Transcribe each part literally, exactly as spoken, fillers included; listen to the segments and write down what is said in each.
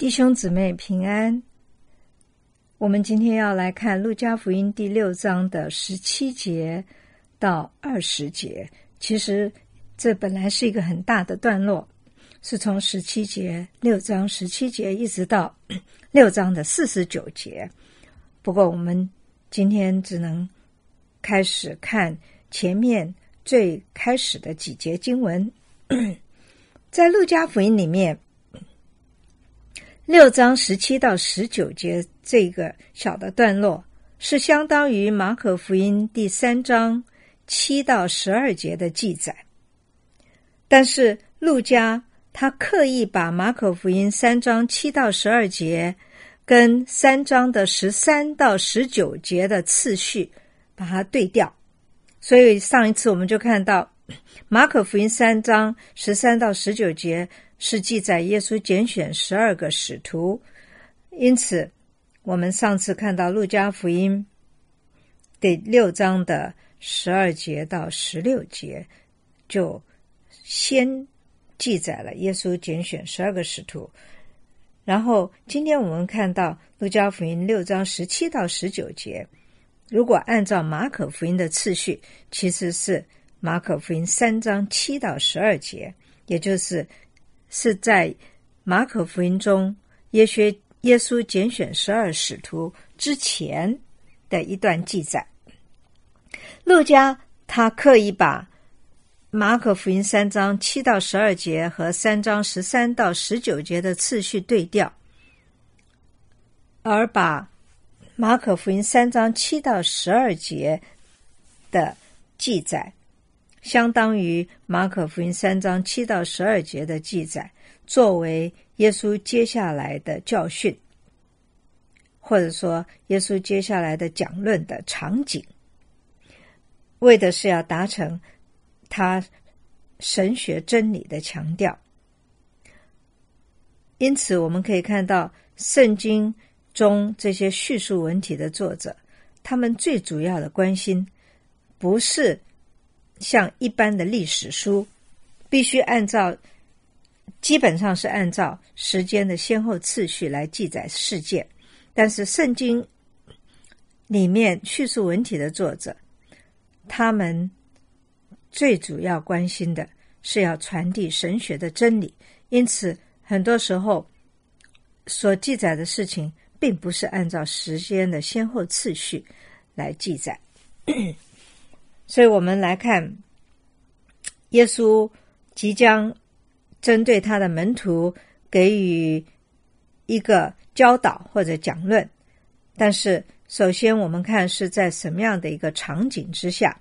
弟兄姊妹平安，我们今天要来看路加福音第六章的十七节到二十节。其实这本来是一个很大的段落，是从十七节六章十七节一直到六章的四十九节。不过我们今天只能开始看前面最开始的几节经文。在路加福音里面六章十七到十九节这个小的段落，是相当于马可福音第三章七到十二节的记载。但是路加他刻意把马可福音三章七到十二节跟三章的十三到十九节的次序把它对调。所以上一次我们就看到马可福音三章十三到十九节是记载耶稣拣选十二个使徒，因此我们上次看到路加福音第六章的十二节到十六节就先记载了耶稣拣选十二个使徒，然后今天我们看到路加福音六章十七到十九节，如果按照马可福音的次序，其实是马可福音三章七到十二节，也就是是在马可福音中耶稣耶稣拣选十二使徒之前的一段记载。路加他刻意把马可福音三章七到十二节和三章十三到十九节的次序对调，而把马可福音三章七到十二节的记载相当于马可福音三章七到十二节的记载作为耶稣接下来的教训，或者说耶稣接下来的讲论的场景，为的是要达成他神学真理的强调。因此我们可以看到圣经中这些叙述文体的作者，他们最主要的关心不是像一般的历史书必须按照基本上是按照时间的先后次序来记载事件，但是圣经里面叙述文体的作者，他们最主要关心的是要传递神学的真理，因此很多时候所记载的事情并不是按照时间的先后次序来记载。所以我们来看耶稣即将针对他的门徒给予一个教导或者讲论，但是首先我们看是在什么样的一个场景之下。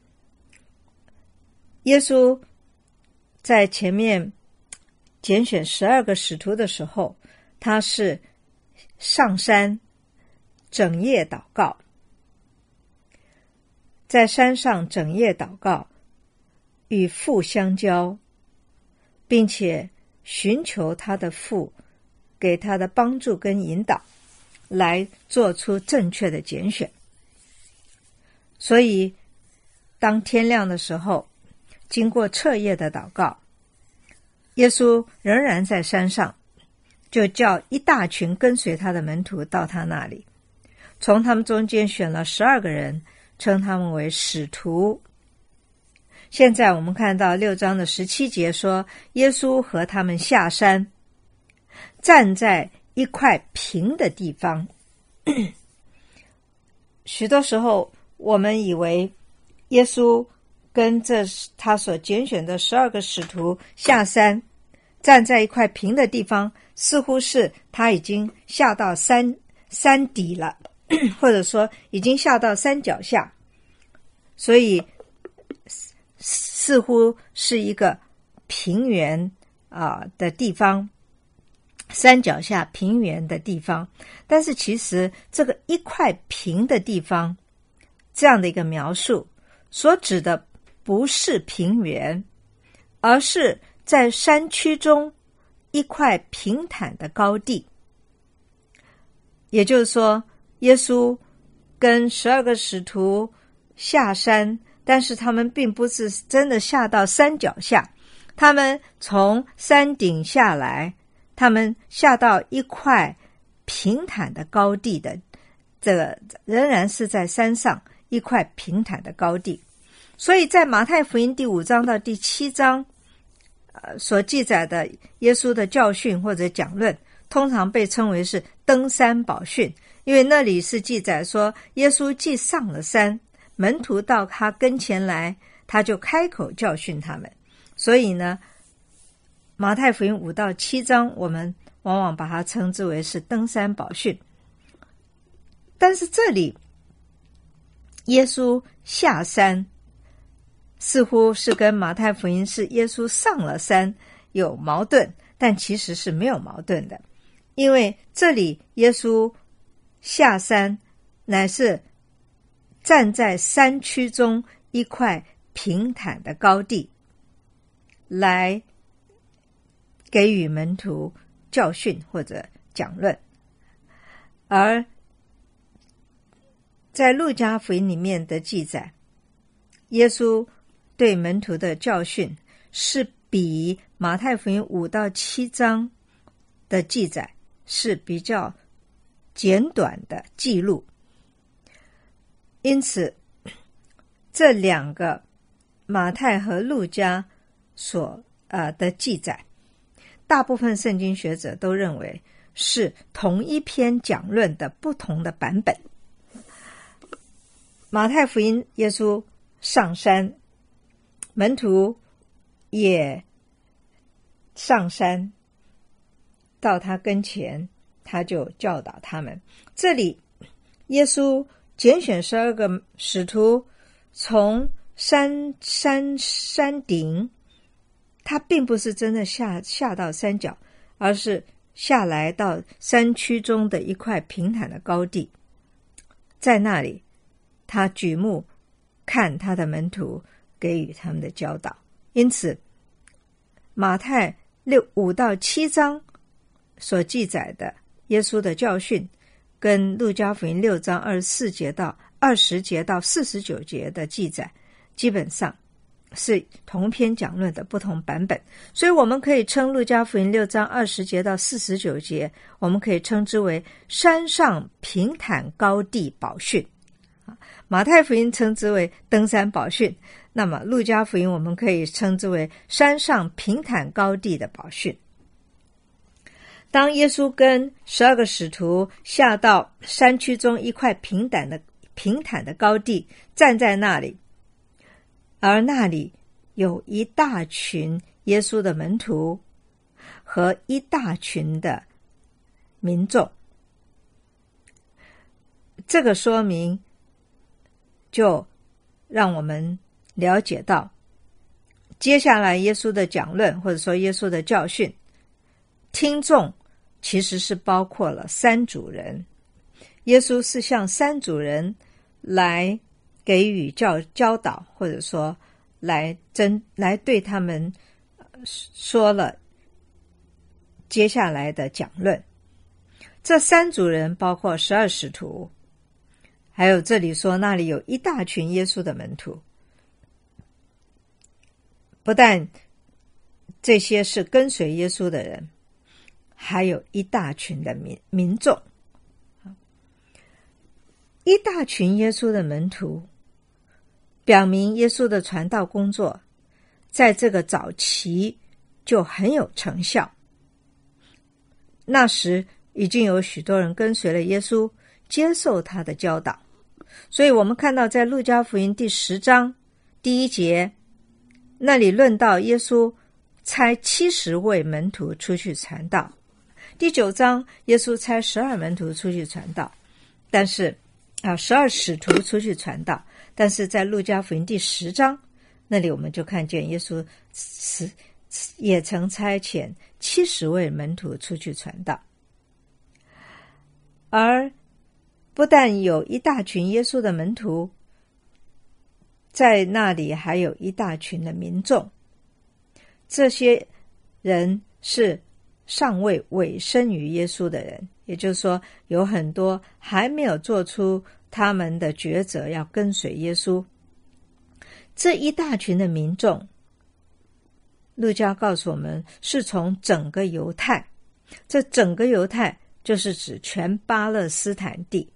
耶稣在前面拣选十二个使徒的时候，他是上山整夜祷告，在山上整夜祷告，与父相交，并且寻求他的父给他的帮助跟引导，来做出正确的拣选。所以当天亮的时候，经过彻夜的祷告，耶稣仍然在山上，就叫一大群跟随他的门徒到他那里，从他们中间选了十二个人，称他们为使徒。现在我们看到六章的十七节说，耶稣和他们下山，站在一块平的地方。许多时候我们以为耶稣跟这他所拣选的十二个使徒下山，站在一块平的地方，似乎是他已经下到山山底了，或者说已经下到山脚下，所以似乎是一个平原啊、呃、的地方，山脚下平原的地方。但是其实这个一块平的地方这样的一个描述所指的不是平原，而是在山区中一块平坦的高地。也就是说，耶稣跟十二个使徒下山，但是他们并不是真的下到山脚下，他们从山顶下来， 他们下到一块平坦的高地的，这个仍然是在山上一块平坦的高地。所以在马太福音第五章到第七章呃，所记载的耶稣的教训或者讲论，通常被称为是登山宝训，因为那里是记载说耶稣既上了山，门徒到他跟前来，他就开口教训他们。所以呢，马太福音五到七章我们往往把它称之为是登山宝训。但是这里耶稣下山似乎是跟马太福音是耶稣上了山有矛盾，但其实是没有矛盾的，因为这里耶稣下山乃是站在山区中一块平坦的高地，来给予门徒教训或者讲论。而在路加福音里面的记载，耶稣对门徒的教训是比马太福音五到七章的记载是比较简短的记录。因此这两个马太和路加所呃的记载，大部分圣经学者都认为是同一篇讲论的不同的版本。马太福音耶稣上山，门徒也上山到他跟前，他就教导他们。这里耶稣拣选十二个使徒，从山山山顶，他并不是真的下下到山脚，而是下来到山区中的一块平坦的高地，在那里他举目看他的门徒，给予他们的教导。因此马太六五到七章所记载的耶稣的教训，跟路加福音六章二十四节到二十节到四十九节的记载，基本上是同篇讲论的不同版本。所以我们可以称路加福音六章二十节到四十九节，我们可以称之为山上平坦高地宝训。马太福音称之为登山宝训，那么路加福音我们可以称之为山上平坦高地的宝训。当耶稣跟十二个使徒下到山区中一块平坦的平坦的高地，站在那里，而那里有一大群耶稣的门徒和一大群的民众，这个说明就让我们了解到，接下来耶稣的讲论或者说耶稣的教训，听众其实是包括了三组人。耶稣是向三组人来给予教教导，或者说来真来对他们说了接下来的讲论。这三组人包括十二使徒，还有这里说那里有一大群耶稣的门徒。不但这些是跟随耶稣的人，还有一大群的民民众。一大群耶稣的门徒，表明耶稣的传道工作在这个早期就很有成效。那时已经有许多人跟随了耶稣，接受他的教导。所以我们看到在路加福音第十章第一节，那里论到耶稣差七十位门徒出去传道。第九章耶稣差十二门徒出去传道，但是啊，十二使徒出去传道。但是在路加福音第十章那里，我们就看见耶稣也曾差遣七十位门徒出去传道。而不但有一大群耶稣的门徒，在那里还有一大群的民众。这些人是尚未委身于耶稣的人，也就是说有很多还没有做出他们的抉择要跟随耶稣。这一大群的民众，路加告诉我们是从整个犹太这整个犹太就是指全巴勒斯坦地，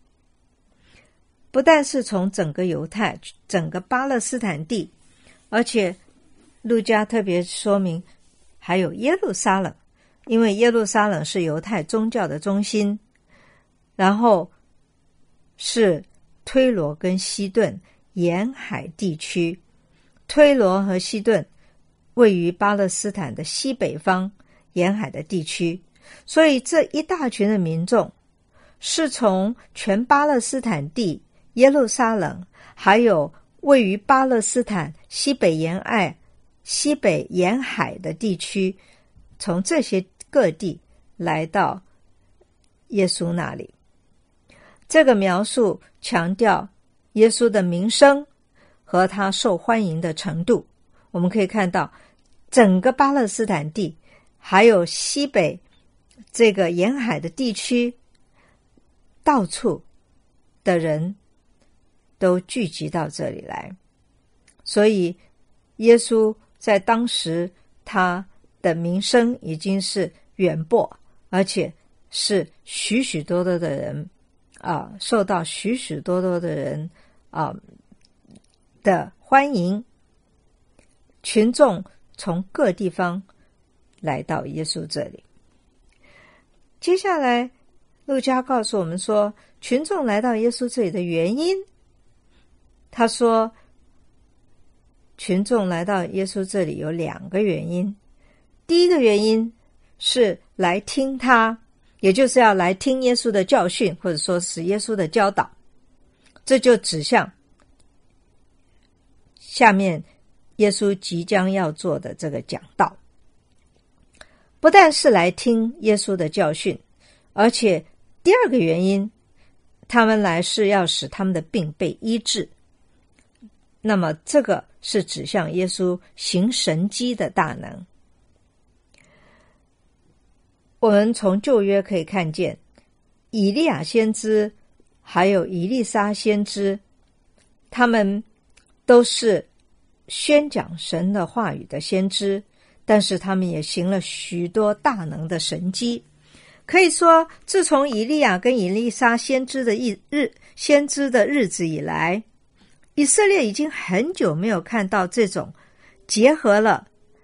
不但是从整个犹太整个巴勒斯坦地，而且路加特别说明还有耶路撒冷，因为耶路撒冷是犹太宗教的中心，然后是推罗跟西顿沿海地区，推罗和西顿位于巴勒斯坦的西北方沿海的地区，所以这一大群的民众是从全巴勒斯坦地、耶路撒冷，还有位于巴勒斯坦西北沿岸、西北沿海的地区，从这些各地来到耶稣那里。这个描述强调耶稣的名声和他受欢迎的程度。我们可以看到整个巴勒斯坦地还有西北这个沿海的地区，到处的人都聚集到这里来，所以耶稣在当时他的名声已经是远播，而且是许许多多的人啊，受到许许多多的人啊的欢迎，群众从各地方来到耶稣这里。接下来路加告诉我们说，群众来到耶稣这里的原因。他说群众来到耶稣这里有两个原因。第一个原因是来听他，也就是要来听耶稣的教训，或者说是耶稣的教导。这就指向下面耶稣即将要做的这个讲道。不但是来听耶稣的教训，而且第二个原因，他们来是要使他们的病被医治。那么这个是指向耶稣行神迹的大能。我们从旧约可以看见，以利亚先知还有以利沙先知，他们都是宣讲神的话语的先知，但是他们也行了许多大能的神迹。可以说，自从以利亚跟以利沙先知的一日先知的日子以来，以色列已经很久没有看到这种结合了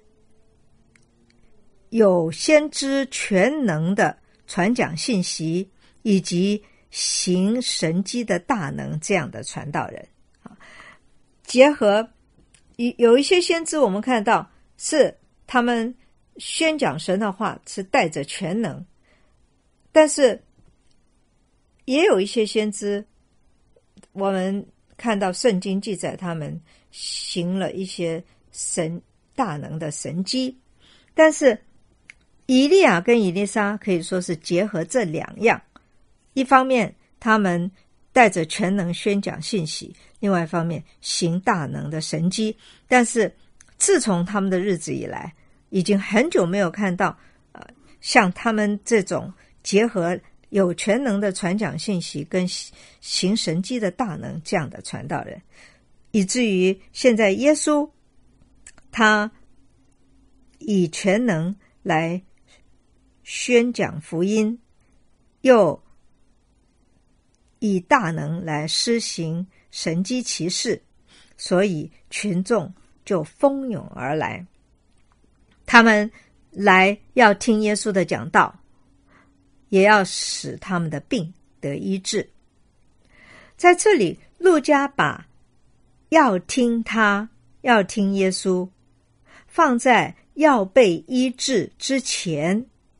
有先知全能的传讲信息以及行神迹的大能这样的传道人。结合有一些先知，我们看到是他们宣讲神的话是带着全能，但是也有一些先知，我们看到圣经记载他们行了一些神大能的神迹。但是以利亚跟以利沙可以说是结合这两样，一方面他们带着全能宣讲信息，另外一方面行大能的神迹。但是自从他们的日子以来，已经很久没有看到呃，像他们这种结合有全能的传讲信息跟行神迹的大能这样的传道人，以至于现在耶稣他以全能来宣讲福音，又以大能来施行神迹奇事，所以群众就蜂拥而来，他们来要听耶稣的讲道，也要使他们的病得医治。在这里路加把要听他，要听耶稣放在要被医治之前，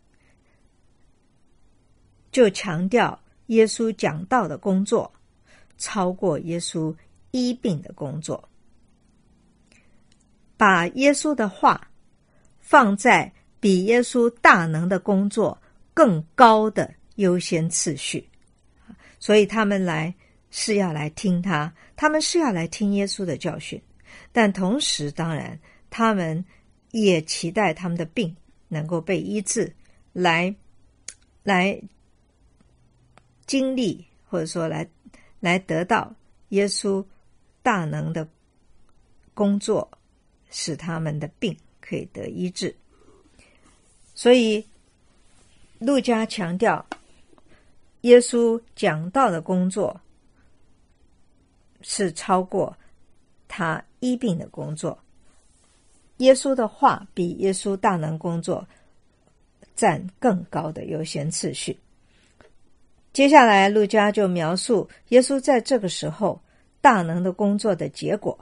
就强调耶稣讲道的工作超过耶稣医病的工作，把耶稣的话放在比耶稣大能的工作更高的优先次序。所以他们来是要来听他，他们是要来听耶稣的教训，但同时当然他们也期待他们的病能够被医治，来来经历或者说来来得到耶稣大能的工作，使他们的病可以得医治。所以路加强调耶稣讲道的工作是超过他医病的工作，耶稣的话比耶稣大能工作占更高的优先次序。接下来路加就描述耶稣在这个时候大能的工作的结果。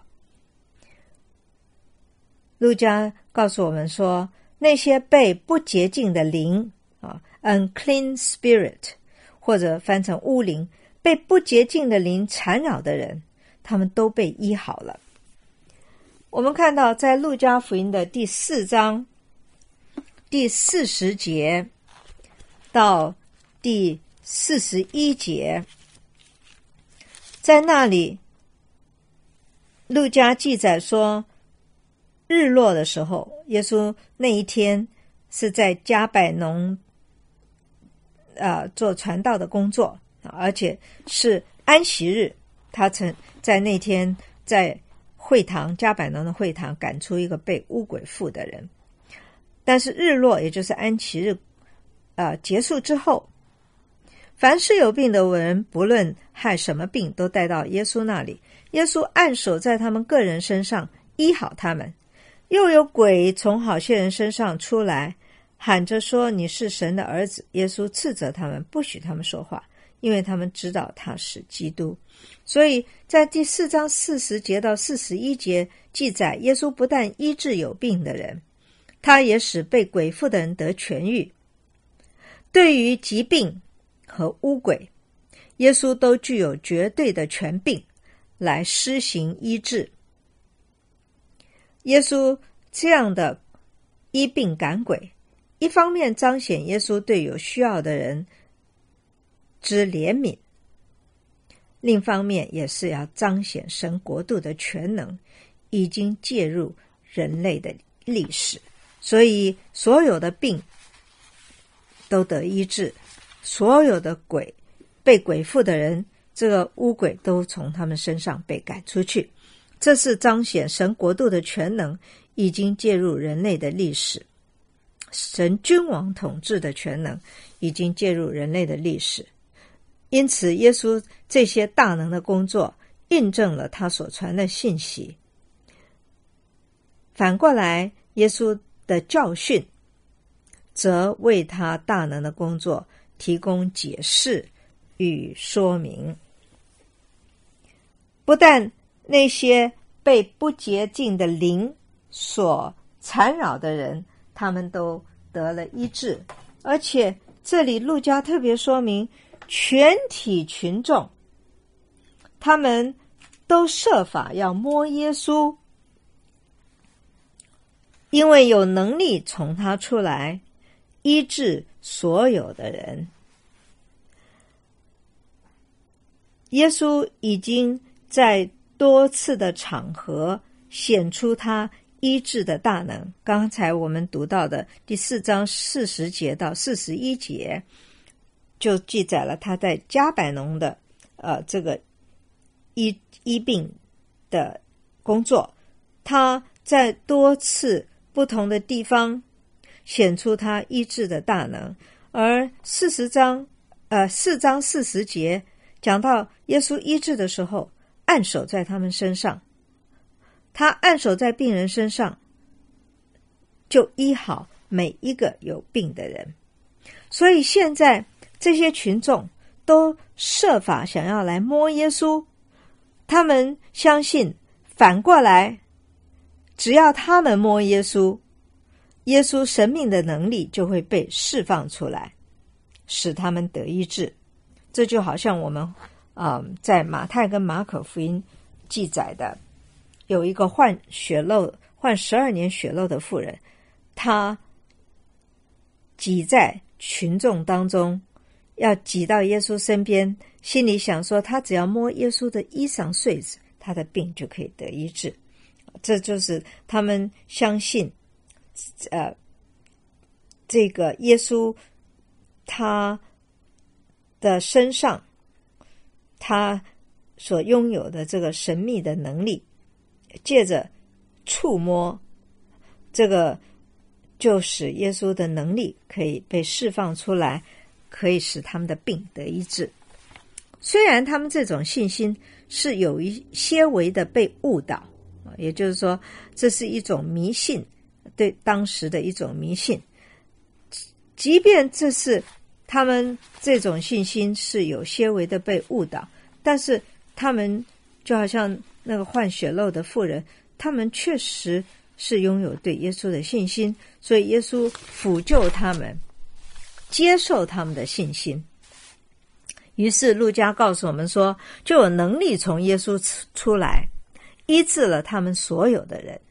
路加告诉我们说，那些被不洁净的灵啊 unclean spirit 或者翻成污灵，被不洁净的灵缠绕的人，他们都被医好了。我们看到在路加福音的第四章第四十节到第四十一节，在那里路加记载说，日落的时候，耶稣那一天是在加百农呃做传道的工作，而且是安息日，他曾在那天在会堂加百农的会堂赶出一个被污鬼附的人。但是日落也就是安息日呃结束之后，凡是有病的人，不论害什么病，都带到耶稣那里，耶稣按手在他们个人身上医好他们。又有鬼从好些人身上出来，喊着说，你是神的儿子。耶稣斥责他们，不许他们说话，因为他们知道他是基督。所以在第四章四十节到四十一节记载，耶稣不但医治有病的人，他也使被鬼附的人得痊愈。对于疾病和污鬼，耶稣都具有绝对的权柄来施行医治。耶稣这样的医病赶鬼，一方面彰显耶稣对有需要的人之怜悯，另一方面也是要彰显神国度的全能已经介入人类的历史。所以所有的病都得医治，所有的鬼被鬼附的人，这个污鬼都从他们身上被赶出去。这是彰显神国度的全能已经介入人类的历史，神君王统治的全能已经介入人类的历史。因此耶稣这些大能的工作印证了他所传的信息。反过来，耶稣的教训则为他大能的工作提供解释与说明。不但那些被不洁净的灵所缠绕的人，他们都得了医治，而且这里路加特别说明，全体群众他们都设法要摸耶稣，因为有能力从他出来医治所有的人。耶稣已经在多次的场合显出他医治的大能。刚才我们读到的第四章四十节到四十一节就记载了他在加百农的呃这个医医病的工作，他在多次不同的地方显出他医治的大能。而四十章呃四章四十节讲到耶稣医治的时候，按手在他们身上，他按手在病人身上，就医好每一个有病的人。所以现在这些群众都设法想要来摸耶稣，他们相信反过来，只要他们摸耶稣，耶稣神命的能力就会被释放出来，使他们得医治。这就好像我们呃，在马太跟马可福音记载的，有一个患血漏患十二年血漏的妇人，她挤在群众当中，要挤到耶稣身边，心里想说，他只要摸耶稣的衣裳穗子，他的病就可以得医治。这就是他们相信呃，这个耶稣他的身上他所拥有的这个神秘的能力，借着触摸这个就使耶稣的能力可以被释放出来，可以使他们的病得医治。虽然他们这种信心是有一些微的被误导，也就是说这是一种迷信，对当时的一种迷信，即便这是他们这种信心是有些微的被误导，但是他们就好像那个患血漏的妇人，他们确实是拥有对耶稣的信心，所以耶稣抚救他们，接受他们的信心。于是路加告诉我们说，就有能力从耶稣出来，医治了他们所有的人。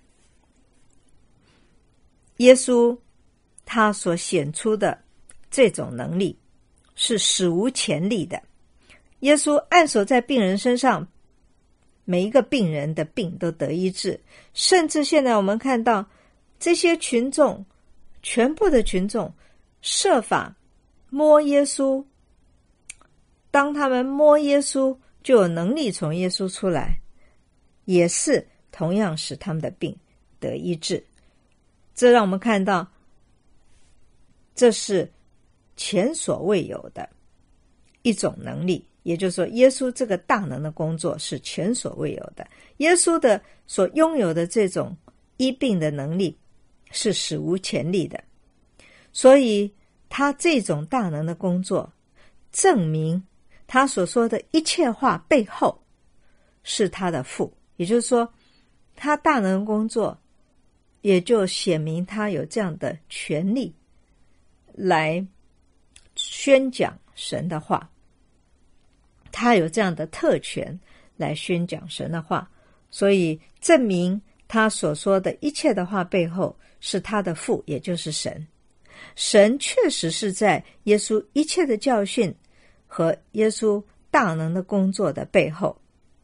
耶稣他所显出的这种能力是史无前例的。耶稣按手在病人身上，每一个病人的病都得医治，甚至现在我们看到这些群众，全部的群众设法摸耶稣，当他们摸耶稣，就有能力从耶稣出来，也是同样使他们的病得医治。这让我们看到，这是前所未有的一种能力，也就是说耶稣这个大能的工作是前所未有的，耶稣的所拥有的这种医病的能力是史无前例的。所以他这种大能的工作证明他所说的一切话背后是他的父，也就是说他大能的工作也就显明他有这样的权利来宣讲神的话，他有这样的特权来宣讲神的话，所以证明他所说的一切的话背后是他的父，也就是神。神确实是在耶稣一切的教训和耶稣大能的工作的背后，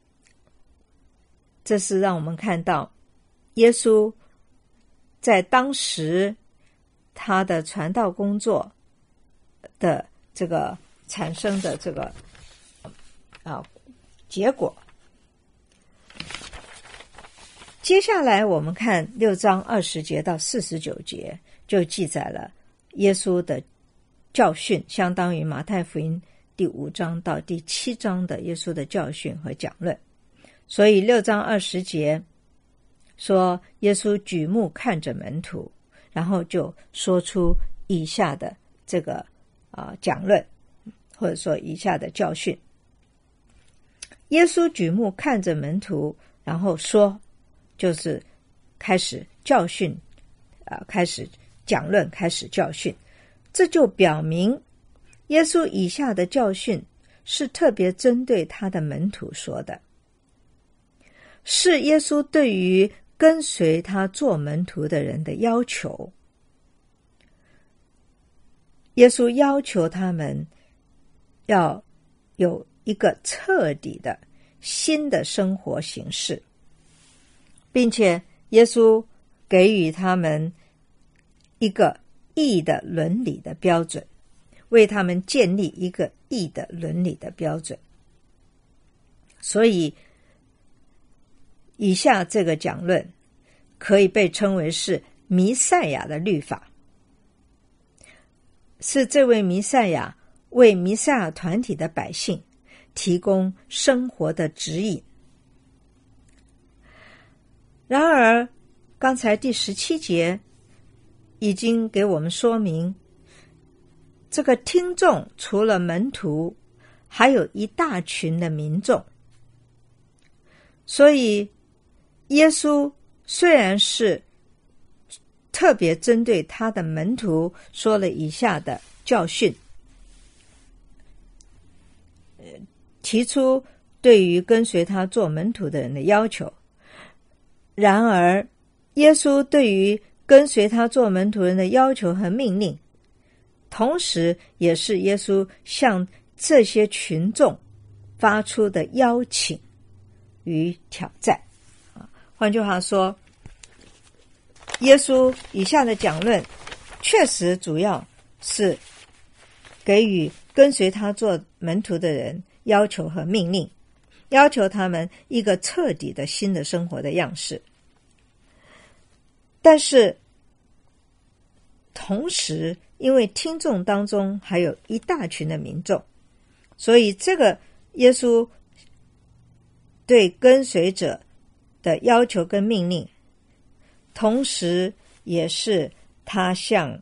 这是让我们看到耶稣在当时他的传道工作的这个产生的这个啊结果。接下来我们看六章二十节到四十九节，就记载了耶稣的教训，相当于马太福音第五章到第七章的耶稣的教训和讲论。所以六章二十节说，耶稣举目看着门徒，然后就说出以下的这个啊讲论，或者说以下的教训。耶稣举目看着门徒，然后说，就是开始教训，啊，开始讲论，开始教训。这就表明耶稣以下的教训是特别针对他的门徒说的，是耶稣对于跟随他做门徒的人的要求。耶稣要求他们要有一个彻底的新的生活形式，并且耶稣给予他们一个义的伦理的标准，为他们建立一个义的伦理的标准。所以以下这个讲论可以被称为是弥赛亚的律法，是这位弥赛亚为弥赛亚团体的百姓提供生活的指引。然而刚才第十七节已经给我们说明，这个听众除了门徒还有一大群的民众，所以耶稣虽然是特别针对他的门徒说了以下的教训，提出对于跟随他做门徒的人的要求，然而耶稣对于跟随他做门徒人的要求和命令，同时也是耶稣向这些群众发出的邀请与挑战。换句话说，耶稣以下的讲论确实主要是给予跟随他做门徒的人要求和命令，要求他们一个彻底的新的生活的样式。但是同时因为听众当中还有一大群的民众，所以这个耶稣对跟随者的要求跟命令，同时也是他向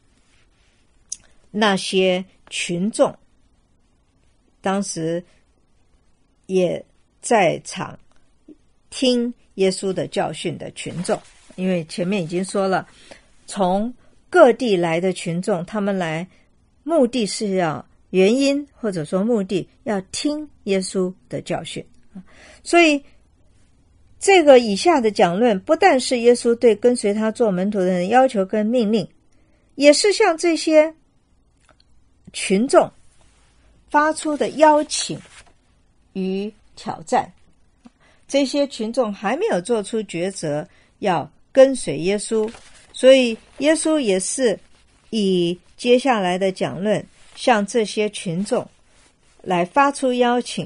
那些群众，当时也在场听耶稣的教训的群众，因为前面已经说了，从各地来的群众，他们来目的是要原因或者说目的要听耶稣的教训。所以这个以下的讲论不但是耶稣对跟随他做门徒的人要求跟命令，也是向这些群众发出的邀请与挑战。这些群众还没有做出抉择要跟随耶稣，所以耶稣也是以接下来的讲论向这些群众来发出邀请，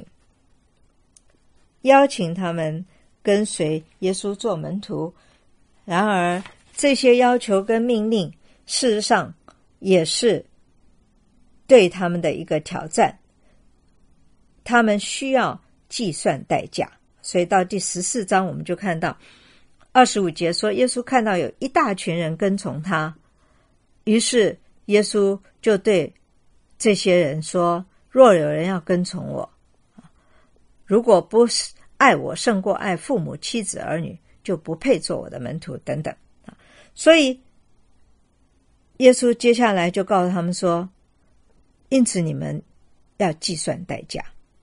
邀请他们跟随耶稣做门徒。然而这些要求跟命令事实上也是对他们的一个挑战，他们需要计算代价。所以到第十四章我们就看到二十五节说，耶稣看到有一大群人跟从他，于是耶稣就对这些人说，若有人要跟从我，如果不爱我胜过爱父母妻子儿女，就不配做我的门徒等等。所以耶稣接下来就告诉他们说，因此你们要计算代价。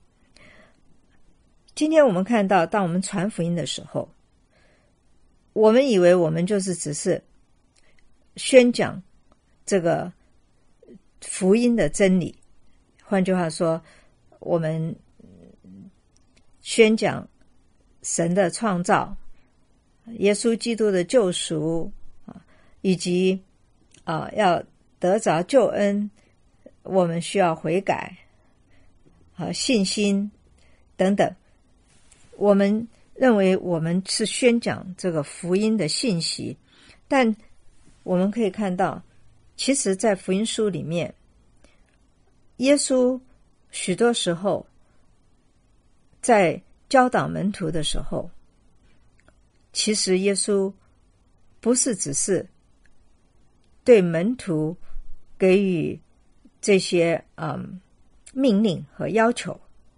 今天我们看到，当我们传福音的时候，我们以为我们就是只是宣讲这个福音的真理，换句话说，我们宣讲神的创造，耶稣基督的救赎，以及啊要得着救恩，我们需要悔改和信心等等。我们认为我们是宣讲这个福音的信息，但我们可以看到，其实在福音书里面，耶稣许多时候在教导门徒的时候，其实耶稣不是只是对门徒给予这些嗯命令和要求，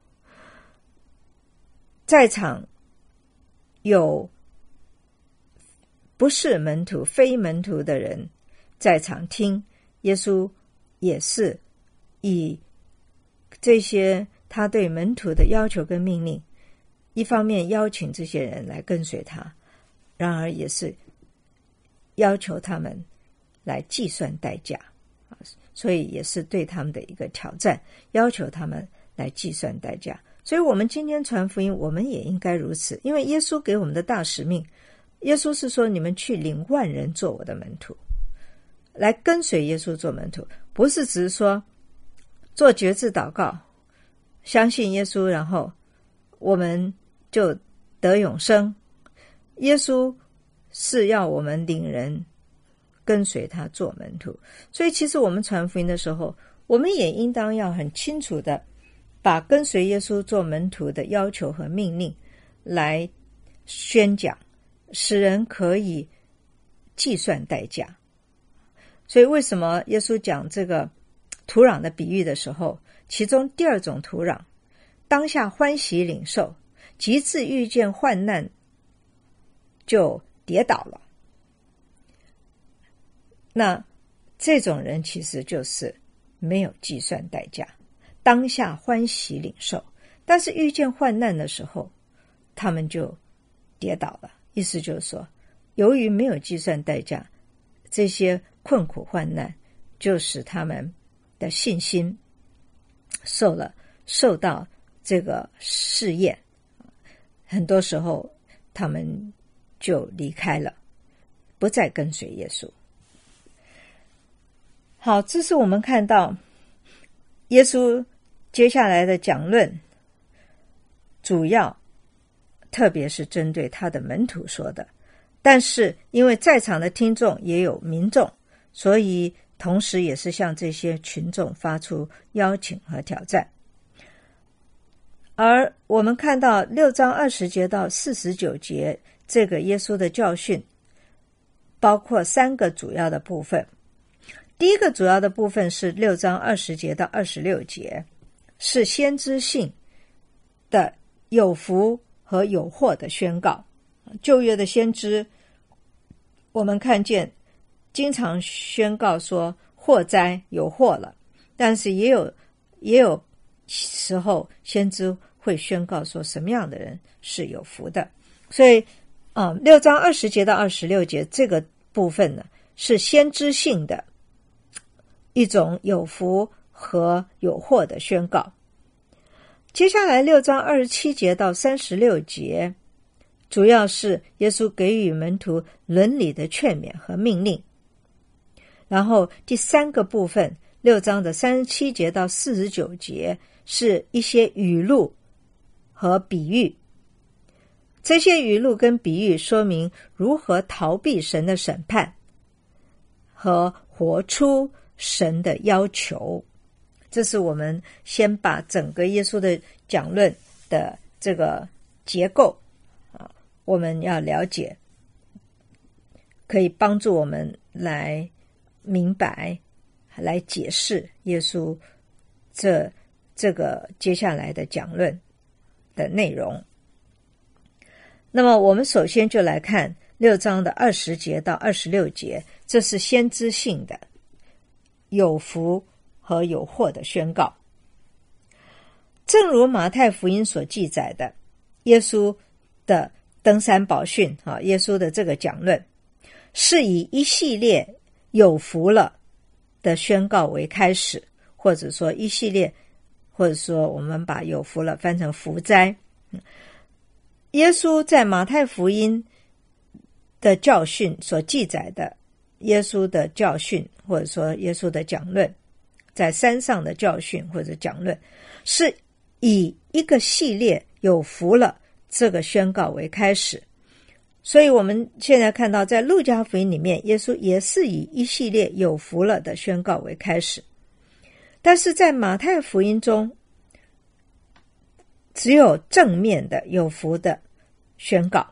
在场有不是门徒非门徒的人在场听，耶稣也是以这些他对门徒的要求跟命令，一方面邀请这些人来跟随他，然而也是要求他们来计算代价，所以也是对他们的一个挑战，要求他们来计算代价。所以我们今天传福音，我们也应该如此，因为耶稣给我们的大使命，耶稣是说，你们去领万人做我的门徒，来跟随耶稣做门徒，不是只是说做决志祷告，相信耶稣，然后我们就得永生。耶稣是要我们领人跟随他做门徒，所以其实我们传福音的时候，我们也应当要很清楚的把跟随耶稣做门徒的要求和命令来宣讲，使人可以计算代价。所以为什么耶稣讲这个土壤的比喻的时候，其中第二种土壤，当下欢喜领受，及至遇见患难就跌倒了，那这种人其实就是没有计算代价，当下欢喜领受，但是遇见患难的时候他们就跌倒了。意思就是说，由于没有计算代价，这些困苦患难就使他们的信心受了受到这个试验，很多时候他们就离开了，不再跟随耶稣。好，这是我们看到耶稣接下来的讲论，主要特别是针对他的门徒说的，但是因为在场的听众也有民众， 所以同时也是向这些群众发出邀请和挑战。而我们看到六章二十节到四十九节，这个耶稣的教训包括三个主要的部分。第一个主要的部分是六章二十节到二十六节，是先知性的有福和有祸的宣告。旧约的先知我们看见经常宣告说祸灾有祸了，但是也有也有时候先知会宣告说什么样的人是有福的。所以啊、嗯，六章二十节到二十六节这个部分呢，是先知性的一种有福和有祸的宣告。接下来六章二十七节到三十六节，主要是耶稣给予门徒伦理的劝勉和命令。然后第三个部分，六章的三十七节到四十九节，是一些语录和比喻。这些语录跟比喻说明如何逃避神的审判和活出神的要求。这是我们先把整个耶稣的讲论的这个结构啊，我们要了解，可以帮助我们来明白，来解释耶稣这这个接下来的讲论的内容。那么我们首先就来看六章的二十节到二十六节，这是先知性的有福和有祸的宣告。正如马太福音所记载的，耶稣的登山宝训啊，耶稣的这个讲论是以一系列有福了的宣告为开始，或者说一系列，或者说我们把有福了翻成福灾。耶稣在马太福音的教训所记载的耶稣的教训，或者说耶稣的讲论，在山上的教训或者讲论，是以一个系列有福了这个宣告为开始。所以我们现在看到在路加福音里面，耶稣也是以一系列有福了的宣告为开始。但是在马太福音中，只有正面的有福的宣告。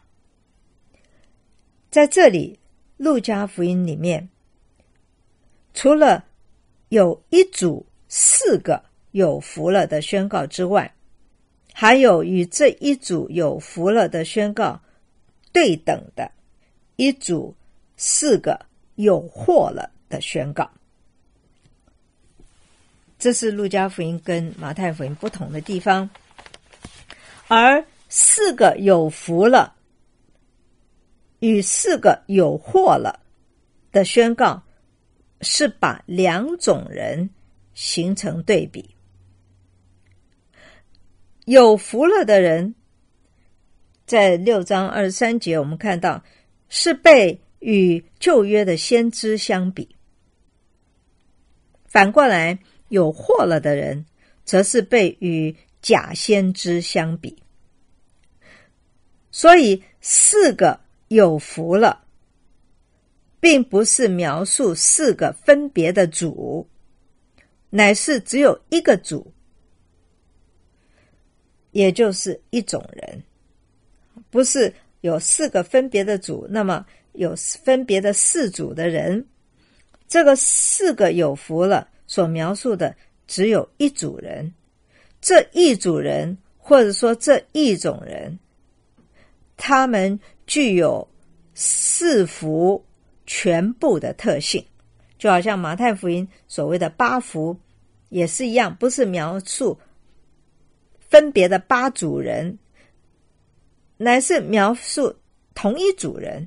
在这里路加福音里面，除了有一组四个有福了的宣告之外，还有与这一组有福了的宣告对等的一组四个有祸了的宣告。这是路加福音跟马太福音不同的地方。而四个有福了与四个有祸了的宣告，是把两种人形成对比。有福了的人，在六章二十三节我们看到，是被与旧约的先知相比。反过来，有祸了的人，则是被与假先知相比。所以四个有福了，并不是描述四个分别的主，乃是只有一个主，也就是一种人。不是有四个分别的主，那么有分别的四组的人。这个四个有福了所描述的只有一组人，这一组人或者说这一种人，他们具有四福全部的特性。就好像马太福音所谓的八福也是一样，不是描述分别的八组人，乃是描述同一组人。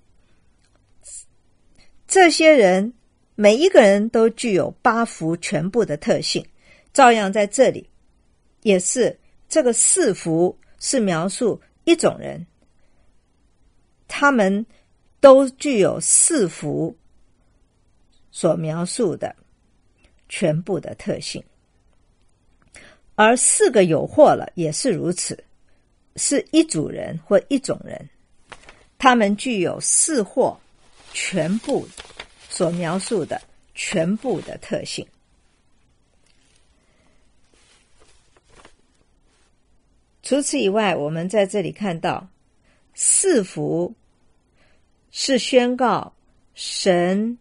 这些人每一个人都具有八福全部的特性，照样在这里也是这个四福是描述一种人，他们都具有四福所描述的全部的特性。而四个有祸了也是如此，是一组人或一种人，他们具有四祸全部所描述的全部的特性。除此以外，我们在这里看到四福是宣告神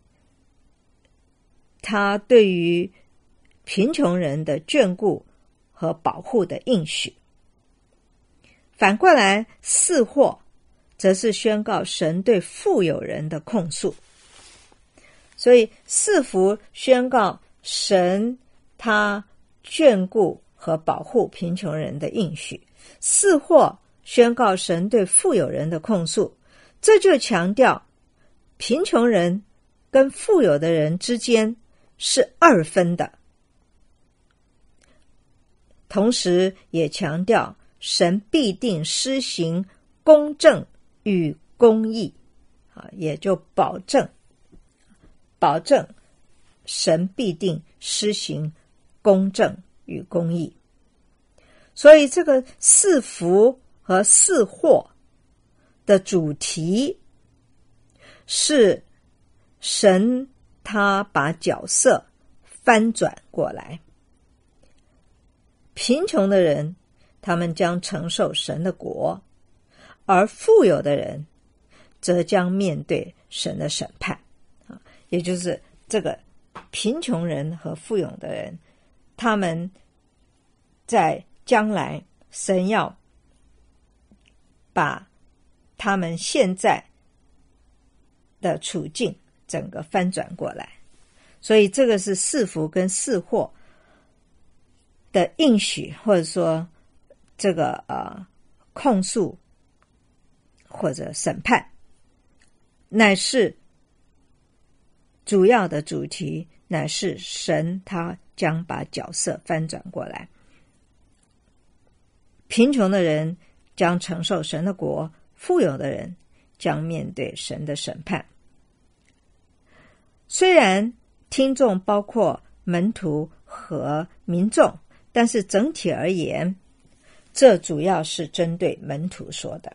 他对于贫穷人的眷顾和保护的应许。反过来，四祸则是宣告神对富有人的控诉。所以四福宣告神他眷顾和保护贫穷人的应许，四祸宣告神对富有人的控诉。这就强调贫穷人跟富有的人之间是二分的，同时也强调神必定施行公正与公义，啊，也就保证保证神必定施行公正与公义。所以这个四福和四祸的主题是神他把角色翻转过来，贫穷的人他们将承受神的国，而富有的人则将面对神的审判。也就是这个贫穷人和富有的人，他们在将来神要把他们现在的处境整个翻转过来。所以这个是四福跟四祸的应许，或者说这个呃控诉或者审判，乃是主要的主题，乃是神他将把角色翻转过来。贫穷的人将承受神的国，富有的人将面对神的审判。虽然听众包括门徒和民众，但是整体而言，这主要是针对门徒说的。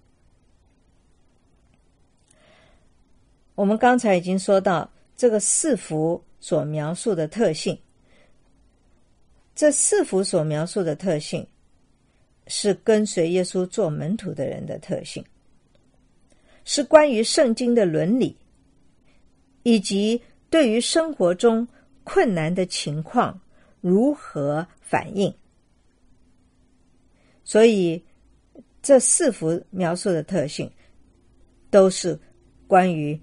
我们刚才已经说到这个四福所描述的特性，这四福所描述的特性是跟随耶稣做门徒的人的特性，是关于圣经的伦理，以及对于生活中困难的情况如何反应。所以这四福描述的特性都是关于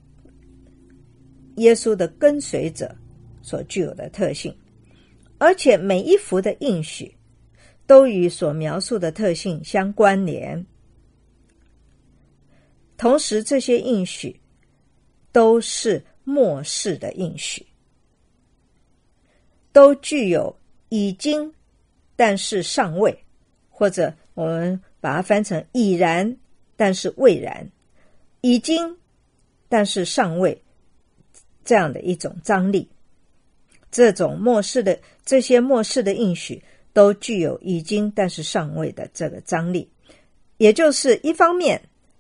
耶稣的跟随者所具有的特性，而且每一福的应许都与所描述的特性相关联。同时这些应许都是末世的应许，都具有已经但是尚未，或者我们把它翻成已然但是未然，已经但是尚未，这样的一种张力。这种末世的这些末世的应许都具有已经但是尚未的这个张力，也就是一方面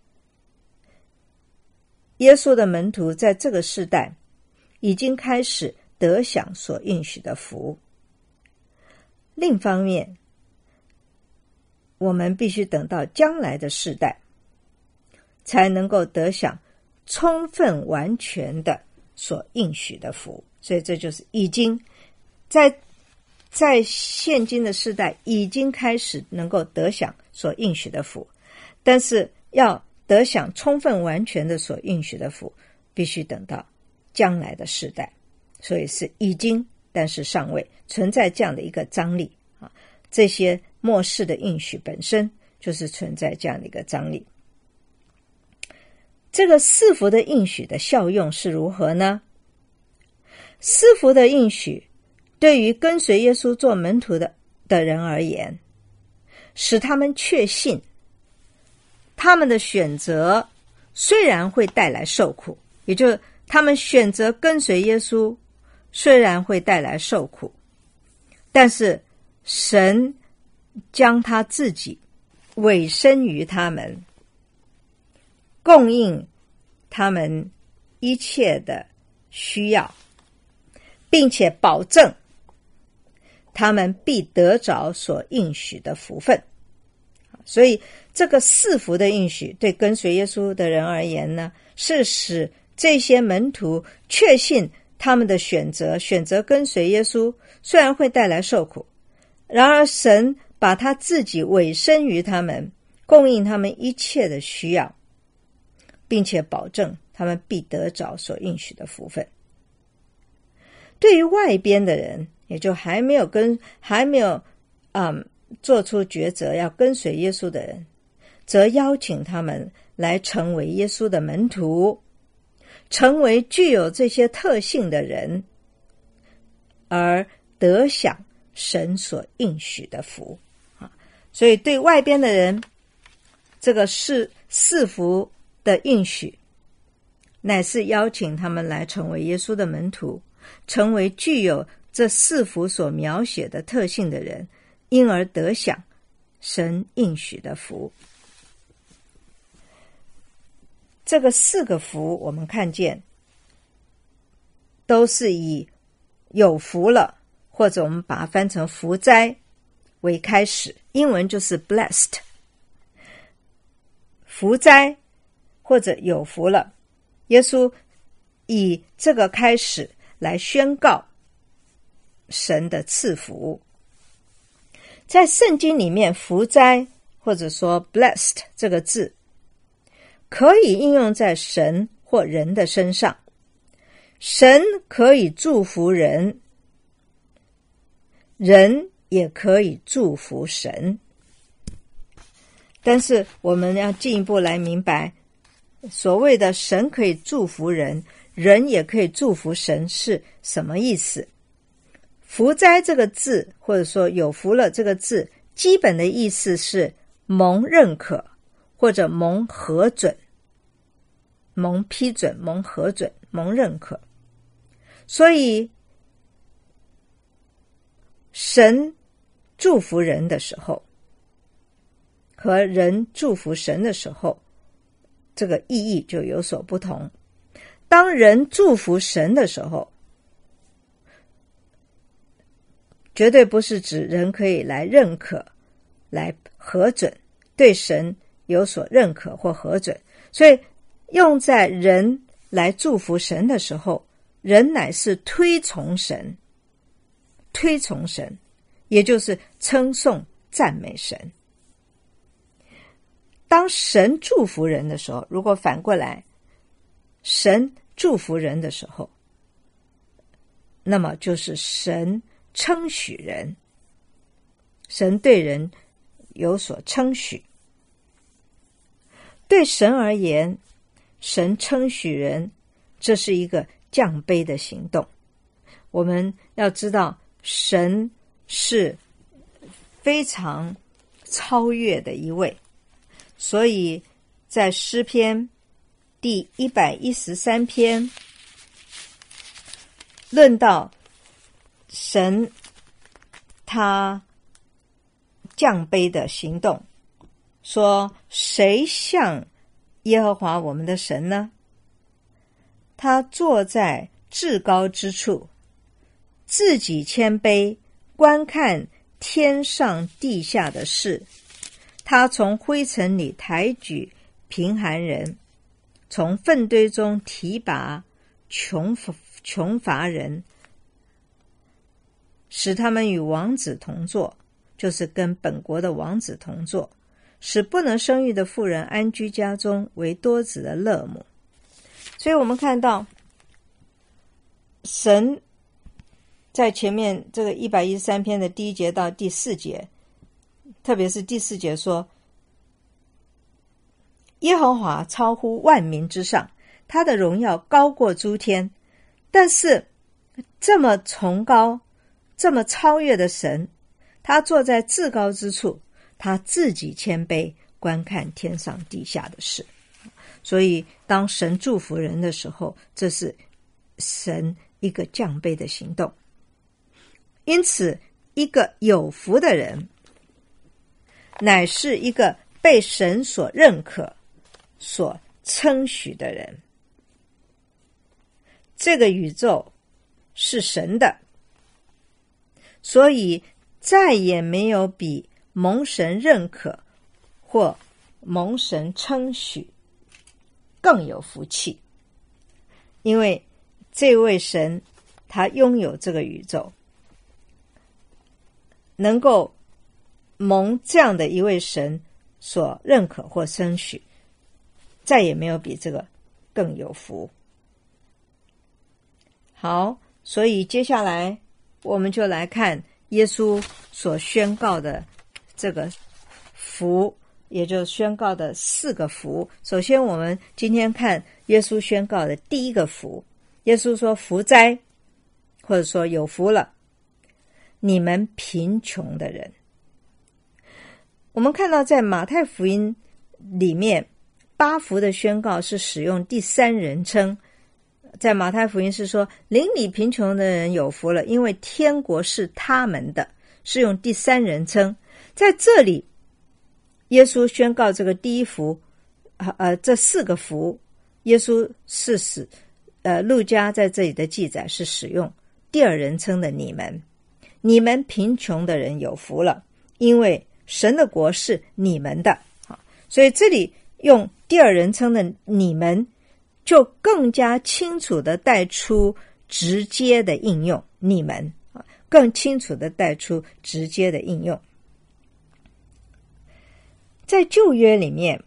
耶稣的门徒在这个世代已经开始得享所应许的福，另一方面我们必须等到将来的世代才能够得享充分完全的所应许的福。所以这就是已经在在现今的世代已经开始能够得享所应许的福，但是要得享充分完全的所应许的福，必须等到将来的世代。所以是已经但是尚未，存在这样的一个张力啊。这些末世的应许本身就是存在这样的一个张力。这个四福的应许的效用是如何呢？四福的应许对于跟随耶稣做门徒的的人而言，使他们确信他们的选择虽然会带来受苦，也就是他们选择跟随耶稣虽然会带来受苦，但是神将他自己委身于他们，供应他们一切的需要，并且保证他们必得着所应许的福分。所以这个四福的应许对跟随耶稣的人而言呢，是使这些门徒确信他们的选择，选择跟随耶稣，虽然会带来受苦，然而神把他自己委身于他们，供应他们一切的需要，并且保证他们必得着所应许的福分。对于外边的人，也就还没有跟还没有嗯做出抉择要跟随耶稣的人，则邀请他们来成为耶稣的门徒，成为具有这些特性的人，而得享神所应许的福。所以对外边的人，这个是四福的应许，乃是邀请他们来成为耶稣的门徒，成为具有这四福所描写的特性的人，因而得享神应许的福。这个四个福我们看见都是以有福了，或者我们把它翻成福灾为开始，英文就是 blessed。 福灾或者有福了，耶稣以这个开始来宣告神的赐福。在圣经里面，福灾或者说 blessed 这个字可以应用在神或人的身上。神可以祝福人，人也可以祝福神。但是我们要进一步来明白，所谓的神可以祝福人，人也可以祝福神是什么意思。福灾这个字，或者说有福了这个字，基本的意思是蒙认可，或者蒙核准，蒙批准，蒙核准，蒙认可。所以神祝福人的时候和人祝福神的时候，这个意义就有所不同。当人祝福神的时候，绝对不是指人可以来认可，来核准，对神有所认可或核准。所以用在人来祝福神的时候，人乃是推崇神，推崇神，也就是称颂赞美神。当神祝福人的时候，如果反过来神祝福人的时候，那么就是神称许人，神对人有所称许。对神而言，神称许人，这是一个降卑的行动。我们要知道，神是非常超越的一位，所以在诗篇第一百一十三篇论到神他降卑的行动，说谁像耶和华我们的神呢？他坐在至高之处，自己谦卑，观看天上地下的事。他从灰尘里抬举贫寒人，从粪堆中提拔穷穷乏人，使他们与王子同坐，就是跟本国的王子同坐，使不能生育的妇人安居家中，为多子的乐母。所以我们看到神在前面这个一百一十三篇的第一节到第四节，特别是第四节说，耶和华超乎万民之上，他的荣耀高过诸天。但是这么崇高，这么超越的神，他坐在至高之处，他自己谦卑，观看天上地下的事。所以当神祝福人的时候，这是神一个降卑的行动。因此一个有福的人，乃是一个被神所认可、所称许的人。 这个宇宙是神的，所以再也没有比蒙神认可或蒙神称许更有福气。因为这位神他拥有这个宇宙，能够蒙这样的一位神所认可或称许，再也没有比这个更有福。好，所以接下来我们就来看耶稣所宣告的这个福，也就是宣告的四个福。首先我们今天看耶稣宣告的第一个福，耶稣说福哉，或者说有福了，你们贫穷的人。我们看到在马太福音里面，八福的宣告是使用第三人称。在马太福音是说邻里贫穷的人有福了，因为天国是他们的，是用第三人称。在这里耶稣宣告这个第一福，呃，这四个福，耶稣是使呃，路加在这里的记载是使用第二人称的你们，你们贫穷的人有福了，因为神的国是你们的。所以这里用第二人称的你们，就更加清楚地带出直接的应用，你们更清楚地带出直接的应用。在旧约里面，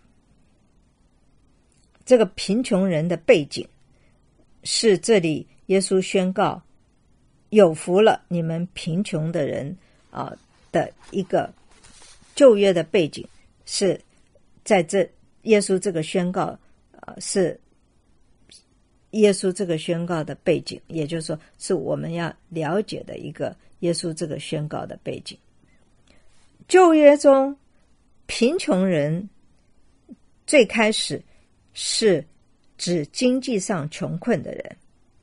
这个贫穷人的背景是这里耶稣宣告有福了你们贫穷的人啊的一个旧约的背景，是在这耶稣这个宣告啊是耶稣这个宣告的背景，也就是说是我们要了解的一个耶稣这个宣告的背景。旧约中贫穷人最开始是指经济上穷困的人，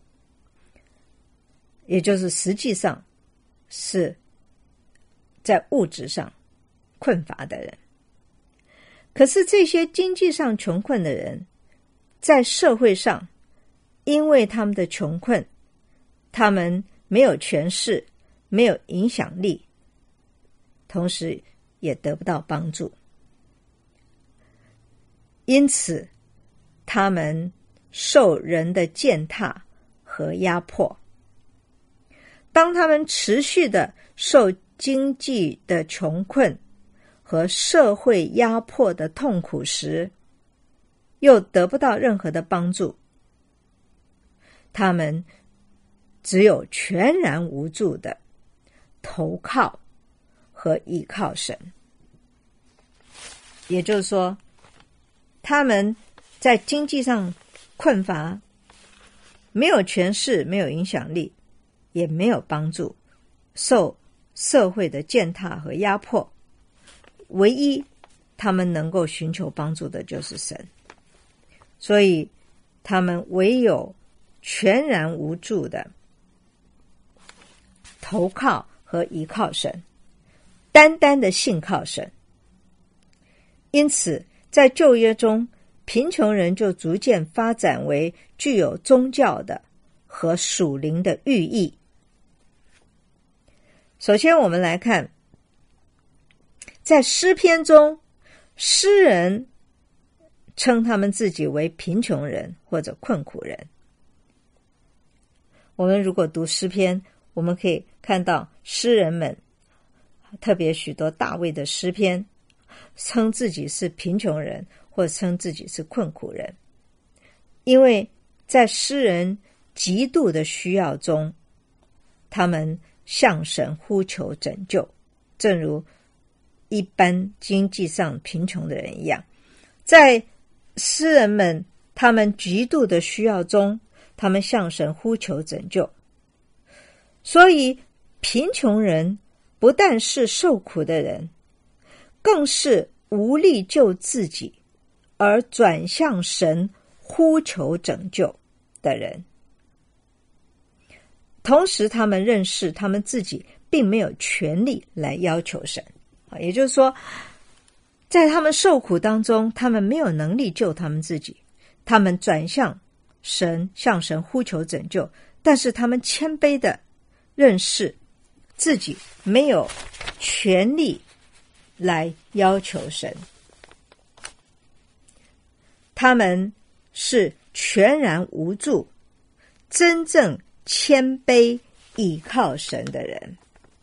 也就是实际上是在物质上困乏的人。可是这些经济上穷困的人，在社会上因为他们的穷困，他们没有权势，没有影响力，同时也得不到帮助，因此他们受人的践踏和压迫。当他们持续的受经济的穷困和社会压迫的痛苦时，又得不到任何的帮助，他们只有全然无助的投靠和依靠神。也就是说，他们在经济上困乏，没有权势，没有影响力，也没有帮助，受社会的践踏和压迫，唯一他们能够寻求帮助的就是神。所以他们唯有全然无助的投靠和依靠神，单单的信靠神。因此在旧约中，贫穷人就逐渐发展为具有宗教的和属灵的寓意。首先我们来看，在诗篇中，诗人称他们自己为贫穷人或者困苦人。我们如果读诗篇，我们可以看到诗人们，特别许多大卫的诗篇，称自己是贫穷人或称自己是困苦人。因为在诗人极度的需要中，他们向神呼求拯救，正如一般经济上贫穷的人一样。在诗人们他们极度的需要中，他们向神呼求拯救。所以贫穷人不但是受苦的人，更是无力救自己而转向神呼求拯救的人。同时他们认识他们自己并没有权利来要求神，也就是说，在他们受苦当中，他们没有能力救他们自己，他们转向神，向神呼求拯救，但是他们谦卑的认识自己没有权利来要求神，他们是全然无助，真正谦卑倚靠神的人。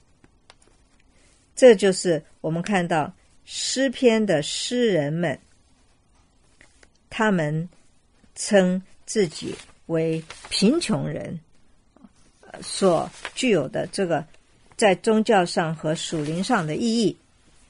这就是我们看到诗篇的诗人们，他们称自己为贫穷人所具有的这个在宗教上和属灵上的意义。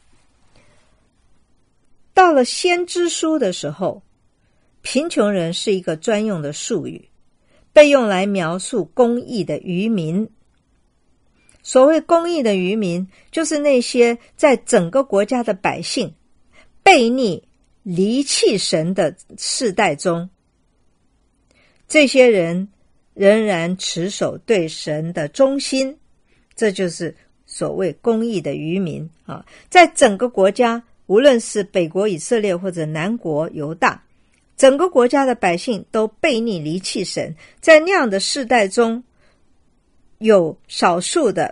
到了先知书的时候，贫穷人是一个专用的术语，被用来描述公义的渔民。所谓公义的渔民，就是那些在整个国家的百姓悖逆离弃神的世代中，这些人仍然持守对神的忠心，这就是所谓公义的渔民啊！在整个国家，无论是北国以色列或者南国犹大，整个国家的百姓都悖逆离弃神，在那样的世代中，有少数的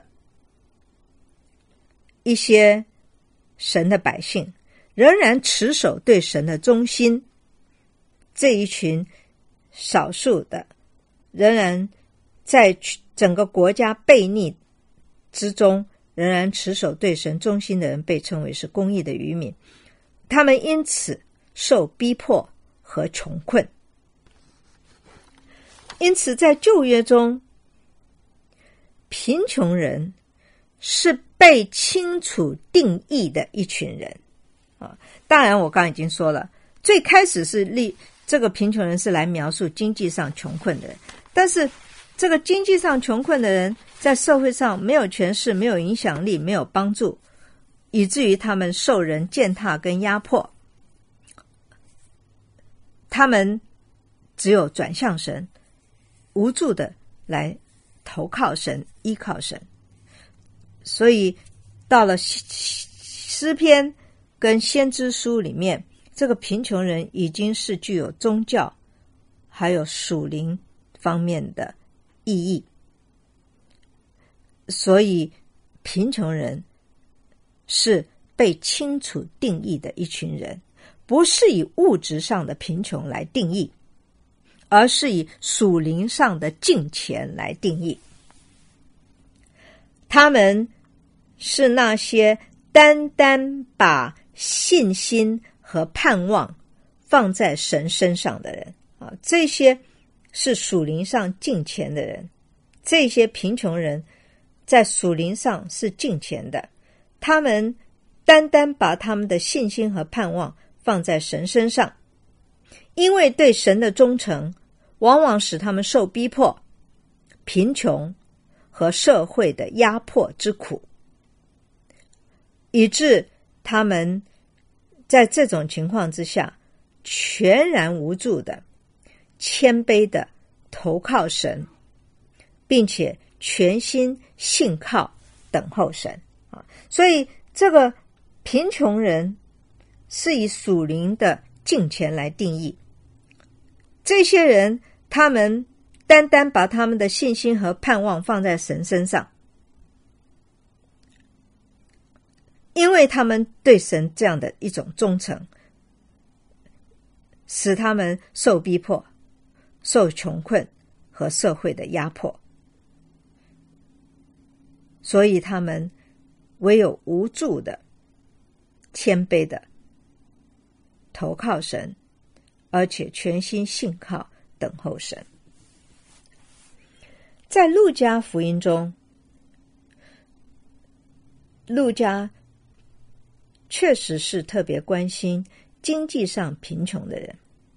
一些神的百姓仍然持守对神的忠心，这一群少数的仍然在整个国家悖逆之中仍然持守对神忠心的人，被称为是公义的渔民。他们因此受逼迫和穷困。因此在旧约中，贫穷人是被清楚定义的一群人啊。当然我刚刚已经说了，最开始是立这个贫穷人是来描述经济上穷困的人，但是这个经济上穷困的人在社会上没有权势，没有影响力，没有帮助，以至于他们受人践踏跟压迫，他们只有转向神，无助的来投靠神，依靠神。所以到了诗篇跟先知书里面，这个贫穷人已经是具有宗教还有属灵方面的意义。所以贫穷人是被清楚定义的一群人，不是以物质上的贫穷来定义，而是以属灵上的敬虔来定义。他们是那些单单把信心和盼望放在神身上的人啊，这些是属灵上敬虔的人。这些贫穷人在属灵上是敬虔的，他们单单把他们的信心和盼望放在神身上，因为对神的忠诚往往使他们受逼迫、贫穷和社会的压迫之苦，以致他们在这种情况之下全然无助的谦卑的投靠神，并且全心信靠等候神啊。所以这个贫穷人是以属灵的敬虔来定义。这些人他们单单把他们的信心和盼望放在神身上，因为他们对神这样的一种忠诚，使他们受逼迫、受穷困和社会的压迫，所以他们唯有无助的、谦卑的投靠神，而且全心信靠等候神。在路加福音中，路加确实是特别关心经济上贫穷的人，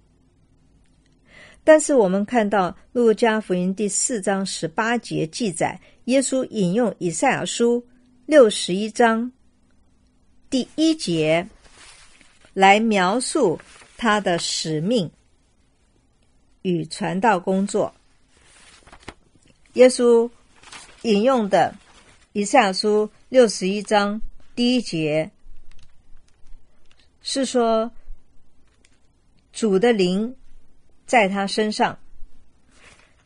但是我们看到路加福音第四章十八节记载，耶稣引用以赛亚书六十一章第一节来描述他的使命与传道工作。耶稣引用的以赛亚书六十一章第一节是说，主的灵在他身上，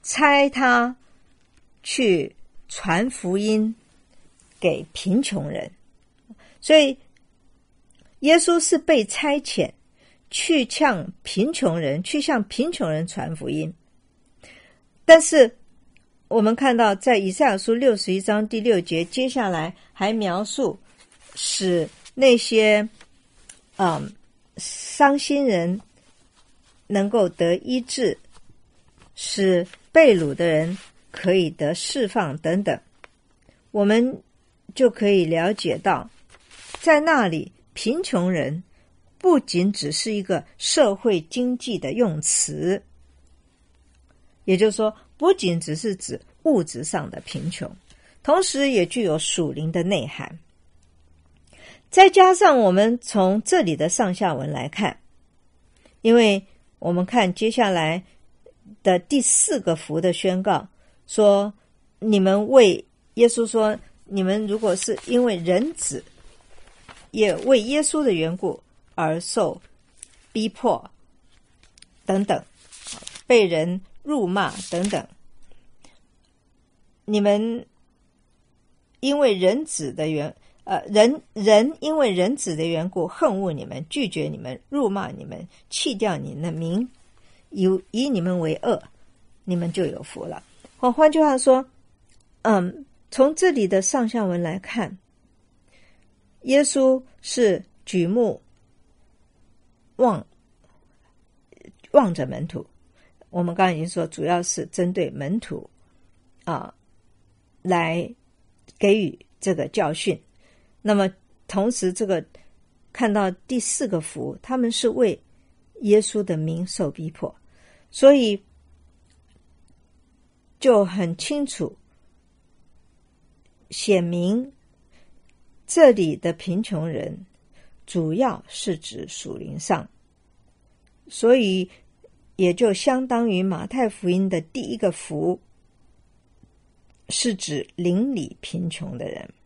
差他去传福音给贫穷人，所以耶稣是被差遣去向贫穷人去向贫穷人传福音。但是我们看到在以赛亚书六十一章第六节，接下来还描述使那些嗯伤心人能够得医治，使被掳的人可以得释放等等。我们就可以了解到，在那里贫穷人不仅只是一个社会经济的用词，也就是说不仅只是指物质上的贫穷，同时也具有属灵的内涵。再加上我们从这里的上下文来看，因为我们看接下来的第四个福的宣告，说你们为耶稣说，你们如果是因为人子也为耶稣的缘故而受逼迫等等，被人辱骂等等，你们因为人子的缘呃，人人因为人子的缘故恨恶你们，拒绝你们，辱骂你们，弃掉你的名，以以你们为恶，你们就有福了。哦，换句话说，嗯，从这里的上下文来看，耶稣是举目望望着门徒。我们刚刚已经说，主要是针对门徒啊来给予这个教训。那么同时这个看到第四个福，他们是为耶稣的名受逼迫，所以就很清楚显明这里的贫穷人主要是指属灵上，所以也就相当于马太福音的第一个福是指邻里贫穷的人。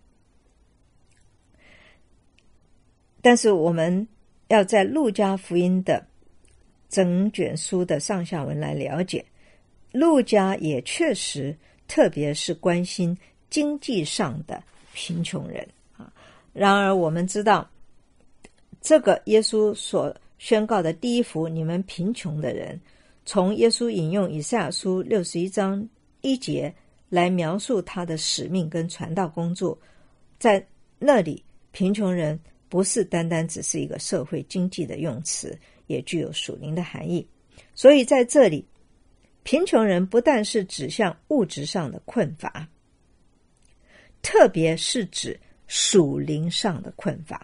但是我们要在路加福音的整卷书的上下文来了解，路加也确实特别是关心经济上的贫穷人啊。然而我们知道，这个耶稣所宣告的第一福，你们贫穷的人，从耶稣引用以赛亚书六十一章一节来描述他的使命跟传道工作，在那里贫穷人不是单单只是一个社会经济的用词，也具有属灵的含义。所以在这里，贫穷人不但是指向物质上的困乏，特别是指属灵上的困乏。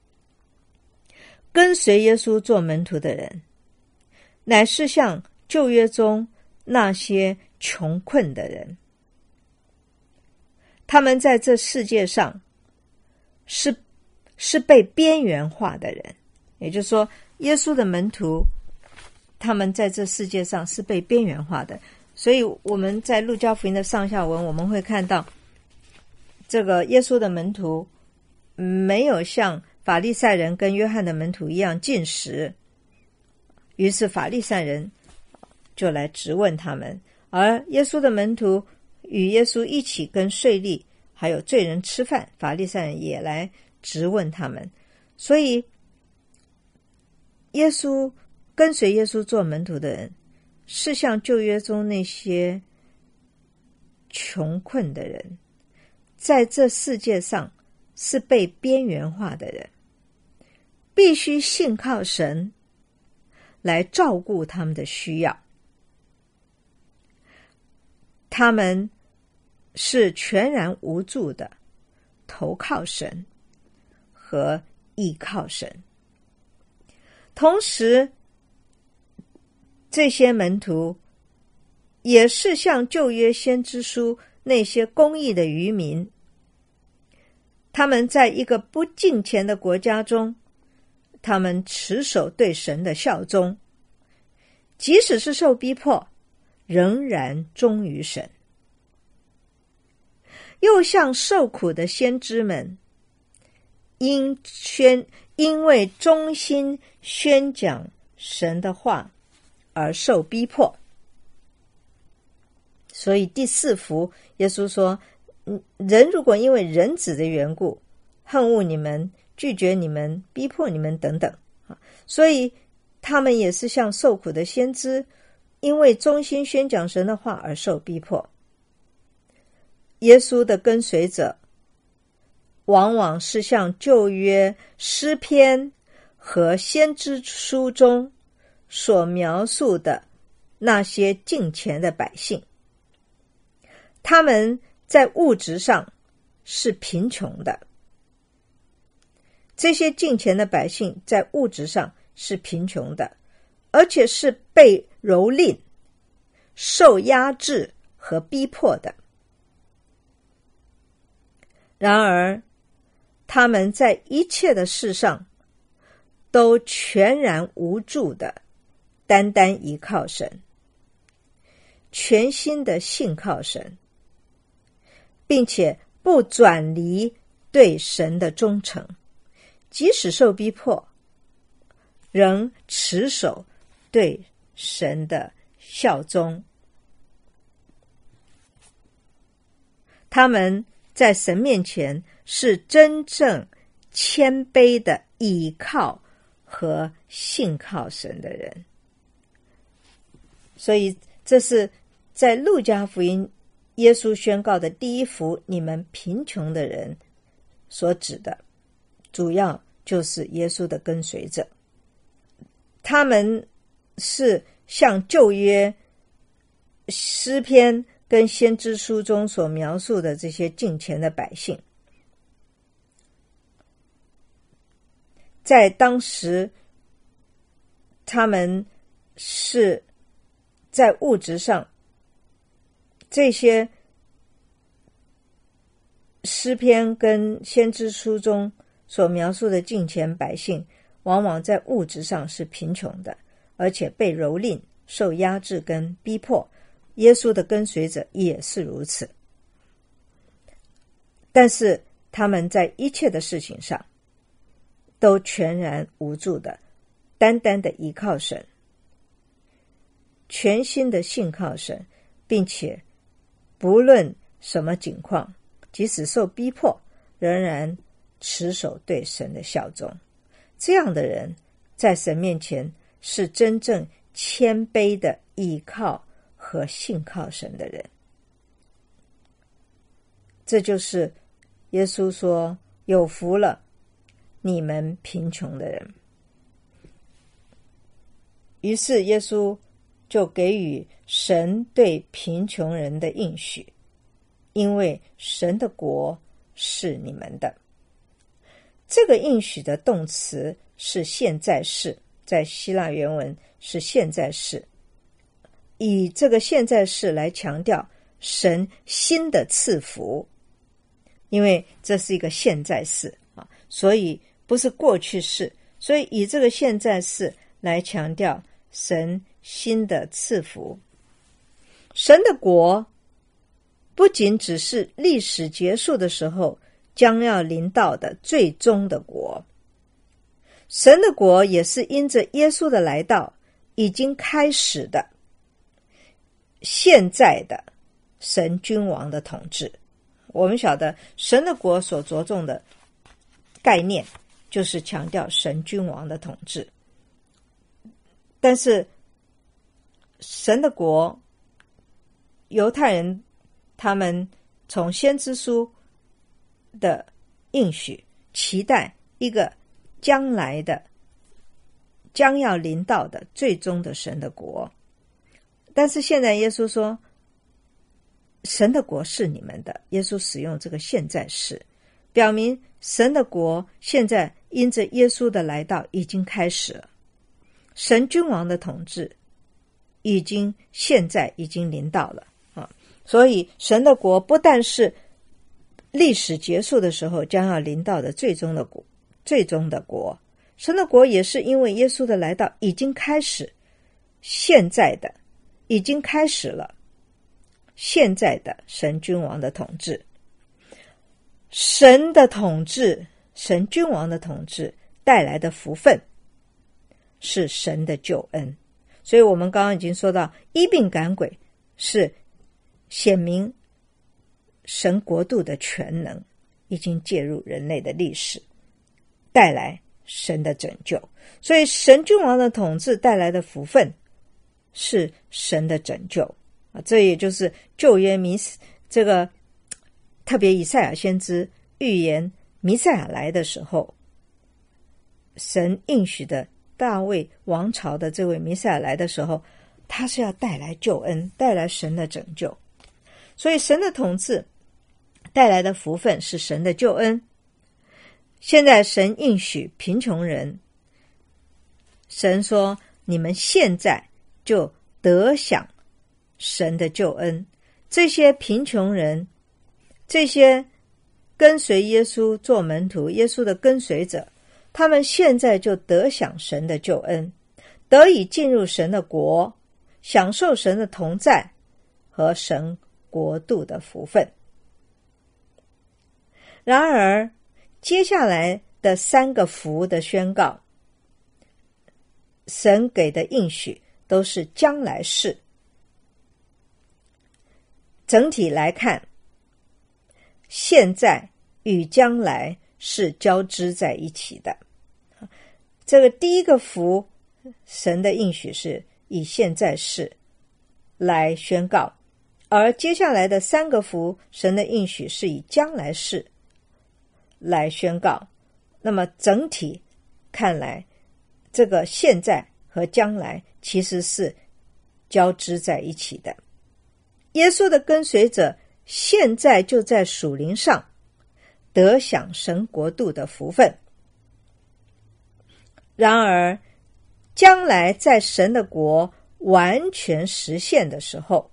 跟随耶稣做门徒的人，乃是像旧约中那些穷困的人，他们在这世界上是是被边缘化的人，也就是说，耶稣的门徒，他们在这世界上是被边缘化的。所以我们在路加福音的上下文，我们会看到，这个耶稣的门徒没有像法利赛人跟约翰的门徒一样进食，于是法利赛人就来质问他们，而耶稣的门徒与耶稣一起跟税吏还有罪人吃饭，法利赛人也来质问他们。所以耶稣跟随耶稣做门徒的人，是像旧约中那些穷困的人，在这世界上是被边缘化的人，必须信靠神来照顾他们的需要。他们是全然无助的，投靠神和依靠神。同时，这些门徒也是像旧约先知书那些公义的渔民，他们在一个不敬虔的国家中，他们持守对神的效忠，即使是受逼迫，仍然忠于神。又像受苦的先知们，因宣因为忠心宣讲神的话而受逼迫。 所以第四福，耶稣说，人如果因为人子的缘故恨恶你们，拒绝你们，逼迫你们等等，所以他们也是像受苦的先知，因为忠心宣讲神的话而受逼迫。耶稣的跟随者往往是像旧约诗篇和先知书中所描述的那些敬虔的百姓，他们在物质上是贫穷的。这些敬虔的百姓在物质上是贫穷的，而且是被蹂躏、受压制和逼迫的。然而他们在一切的事上都全然无助的单单依靠神，全心的信靠神，并且不转离对神的忠诚，即使受逼迫，仍持守对神的效忠。他们在神面前是真正谦卑的倚靠和信靠神的人。所以这是在路加福音耶稣宣告的第一福，你们贫穷的人所指的，主要就是耶稣的跟随者。他们是像旧约诗篇跟先知书中所描述的这些敬虔的百姓，在当时他们是在物质上，这些诗篇跟先知书中所描述的敬虔百姓，往往在物质上是贫穷的，而且被蹂躏、受压制跟逼迫。耶稣的跟随者也是如此，但是他们在一切的事情上都全然无助的单单的依靠神，全心的信靠神，并且不论什么境况，即使受逼迫，仍然持守对神的效忠。这样的人在神面前是真正谦卑的依靠和信靠神的人。这就是耶稣说，有福了你们贫穷的人。于是耶稣就给予神对贫穷人的应许，因为神的国是你们的。这个应许的动词是现在式，在希腊原文是现在式，以这个现在式来强调神新的赐福，因为这是一个现在式啊，所以不是过去式，所以以这个现在式来强调神新的赐福。神的国不仅只是历史结束的时候将要临到的最终的国，神的国也是因着耶稣的来到已经开始的现在的神君王的统治。我们晓得神的国所着重的概念就是强调神君王的统治，但是神的国，犹太人他们从先知书的应许期待一个将来的将要临到的最终的神的国，但是现在耶稣说神的国是你们的，耶稣使用这个现在式，表明神的国现在因着耶稣的来到已经开始了，神君王的统治已经现在已经临到了啊！所以神的国不但是历史结束的时候将要临到的最终的国，最终的国，神的国也是因为耶稣的来到已经开始，现在的已经开始了现在的神君王的统治。神的统治，神君王的统治带来的福分是神的救恩。所以我们刚刚已经说到，医病赶鬼是显明神国度的全能已经介入人类的历史，带来神的拯救。所以神君王的统治带来的福分是神的拯救啊，这也就是旧约弥这个特别以赛亚先知预言弥赛亚来的时候，神应许的大卫王朝的这位弥赛亚来的时候，他是要带来救恩，带来神的拯救。所以神的统治带来的福分是神的救恩。现在神应许贫穷人，神说你们现在就得享神的救恩。这些贫穷人，这些跟随耶稣做门徒耶稣的跟随者，他们现在就得享神的救恩，得以进入神的国，享受神的同在和神国度的福分。然而接下来的三个福的宣告，神给的应许都是将来事。整体来看，现在与将来是交织在一起的。这个第一个福，神的应许是以现在事来宣告，而接下来的三个福，神的应许是以将来事来宣告。那么整体看来，这个现在和将来其实是交织在一起的。耶稣的跟随者现在就在属灵上得享神国度的福分，然而将来在神的国完全实现的时候，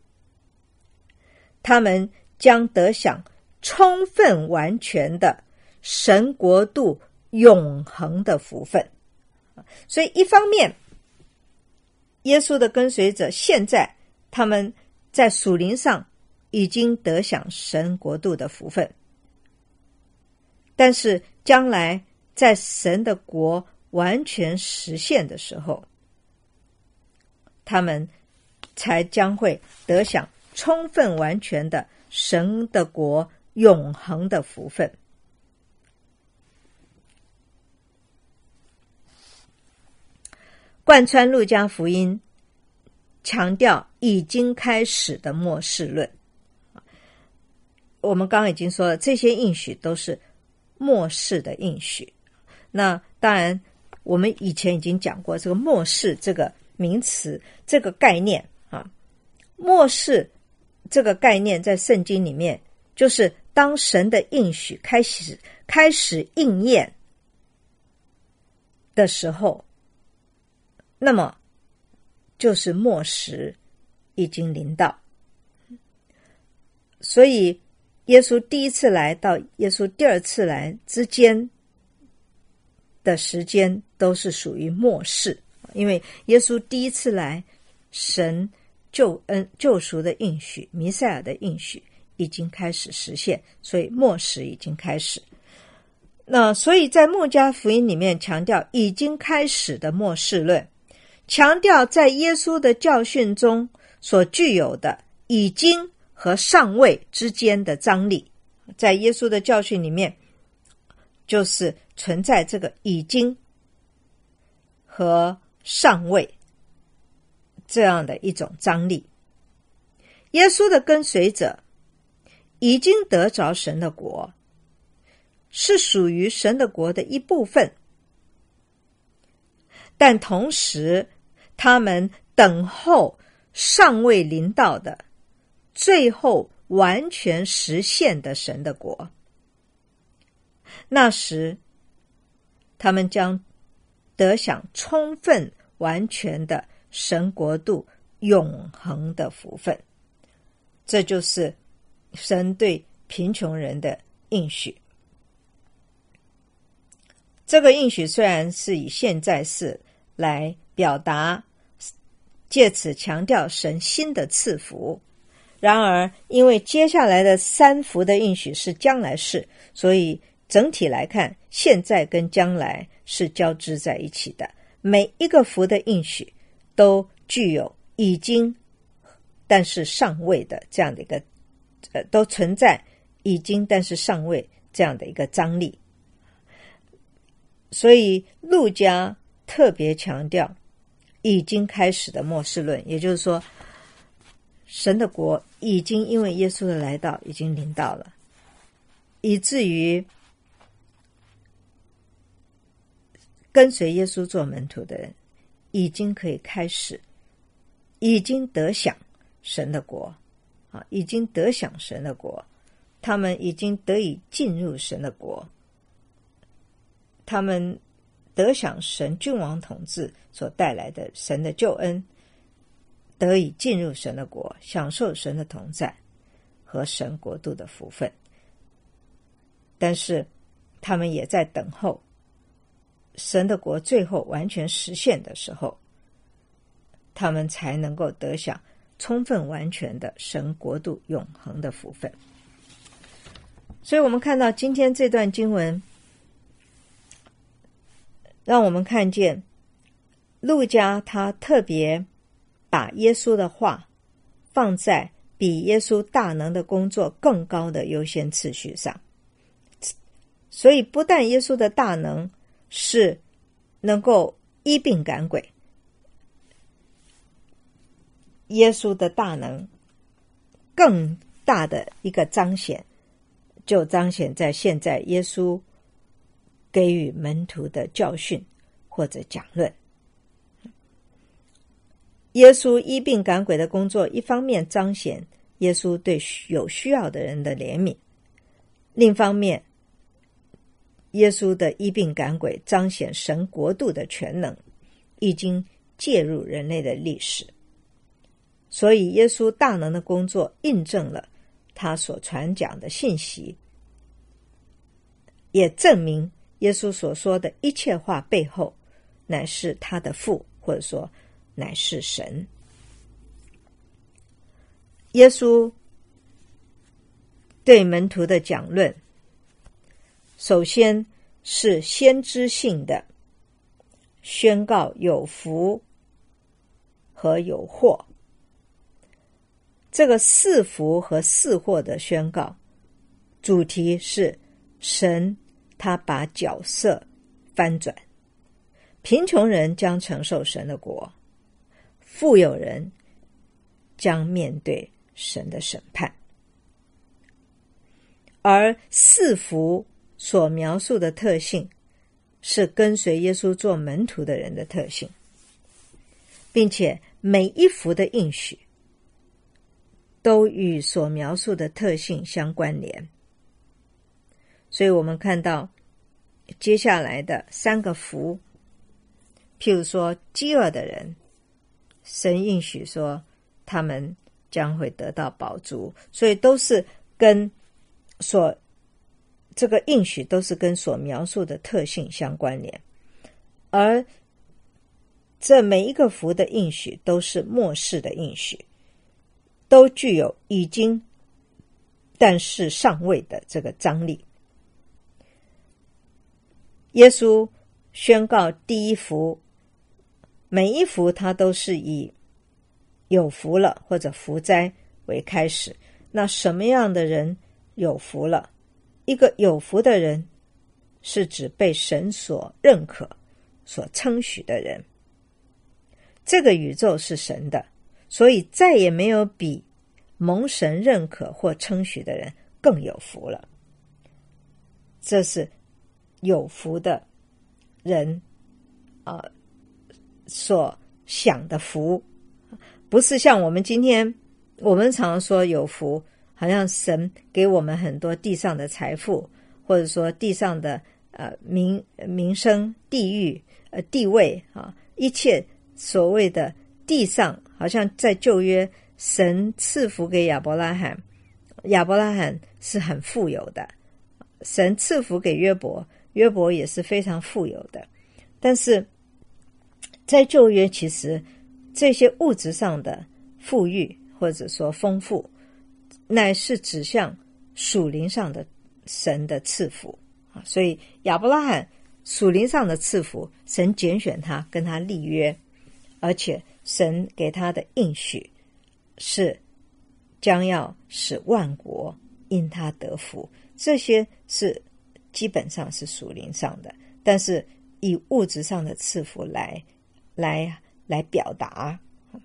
他们将得享充分完全的神国度永恒的福分。所以一方面，耶稣的跟随者现在他们在属灵上已经得享神国度的福分，但是将来在神的国完全实现的时候，他们才将会得享充分完全的神的国永恒的福分。贯穿路加福音强调已经开始的末世论。我们刚刚已经说了，这些应许都是末世的应许。那当然我们以前已经讲过这个末世这个名词，这个概念啊，末世这个概念在圣经里面，就是当神的应许开始开始应验的时候，那么就是末时已经临到。所以耶稣第一次来到耶稣第二次来之间的时间都是属于末世，因为耶稣第一次来，神救恩救赎的应许，弥赛亚的应许已经开始实现，所以末时已经开始。那所以在路加福音里面强调已经开始的末世论，强调在耶稣的教训中所具有的已经和尚未之间的张力。在耶稣的教训里面，就是存在这个已经和尚未这样的一种张力。耶稣的跟随者已经得着神的国，是属于神的国的一部分，但同时他们等候尚未临到的最后完全实现的神的国。那时他们将得享充分完全的神国度永恒的福分。这就是神对贫穷人的应许。这个应许虽然是以现在式来表达，借此强调神新的赐福，然而因为接下来的三福的应许是将来式，所以整体来看，现在跟将来是交织在一起的。每一个福的应许都具有已经但是尚未的这样的一个呃，都存在已经但是尚未这样的一个张力。所以路加特别强调已经开始的末世论，也就是说神的国已经因为耶稣的来到已经临到了，以至于跟随耶稣做门徒的人已经可以开始，已经得享神的国啊，已经得享神的国，他们已经得以进入神的国，他们得享神君王统治所带来的神的救恩，得以进入神的国，享受神的同在和神国度的福分。但是他们也在等候神的国最后完全实现的时候，他们才能够得享充分完全的神国度永恒的福分。所以我们看到今天这段经文，让我们看见路加他特别把耶稣的话放在比耶稣大能的工作更高的优先次序上。所以不但耶稣的大能是能够医病赶鬼，耶稣的大能更大的一个彰显，就彰显在现在耶稣给予门徒的教训或者讲论。耶稣医病赶鬼的工作，一方面彰显耶稣对有需要的人的怜悯，另一方面耶稣的医病赶鬼彰显神国度的全能已经介入人类的历史。所以耶稣大能的工作印证了他所传讲的信息，也证明耶稣所说的一切话背后乃是他的父，或者说乃是神。耶稣对门徒的讲论，首先是先知性的宣告有福和有祸。这个四福和四祸的宣告，主题是神他把角色翻转，贫穷人将承受神的国，富有人将面对神的审判。而四福所描述的特性是跟随耶稣做门徒的人的特性，并且每一福的应许都与所描述的特性相关联。所以我们看到接下来的三个福，譬如说饥饿的人，神应许说他们将会得到饱足，所以都是跟所这个应许都是跟所描述的特性相关联。而这每一个福的应许都是末世的应许，都具有已经但是尚未的这个张力。耶稣宣告第一福，每一福它都是以有福了或者福灾为开始。那什么样的人有福了？一个有福的人是指被神所认可所称许的人。这个宇宙是神的，所以再也没有比蒙神认可或称许的人更有福了。这是有福的人啊、呃、所想的福，不是像我们今天我们常说有福，好像神给我们很多地上的财富，或者说地上的呃名名声、地域、呃地位啊，一切所谓的地上，好像在旧约神赐福给亚伯拉罕，亚伯拉罕是很富有的，神赐福给约伯，约伯也是非常富有的。但是在旧约，其实这些物质上的富裕或者说丰富，乃是指向属灵上的神的赐福。所以亚伯拉罕属灵上的赐福，神拣选他，跟他立约，而且神给他的应许是将要使万国因他得福，这些是基本上是属灵上的，但是以物质上的赐福来来来表达。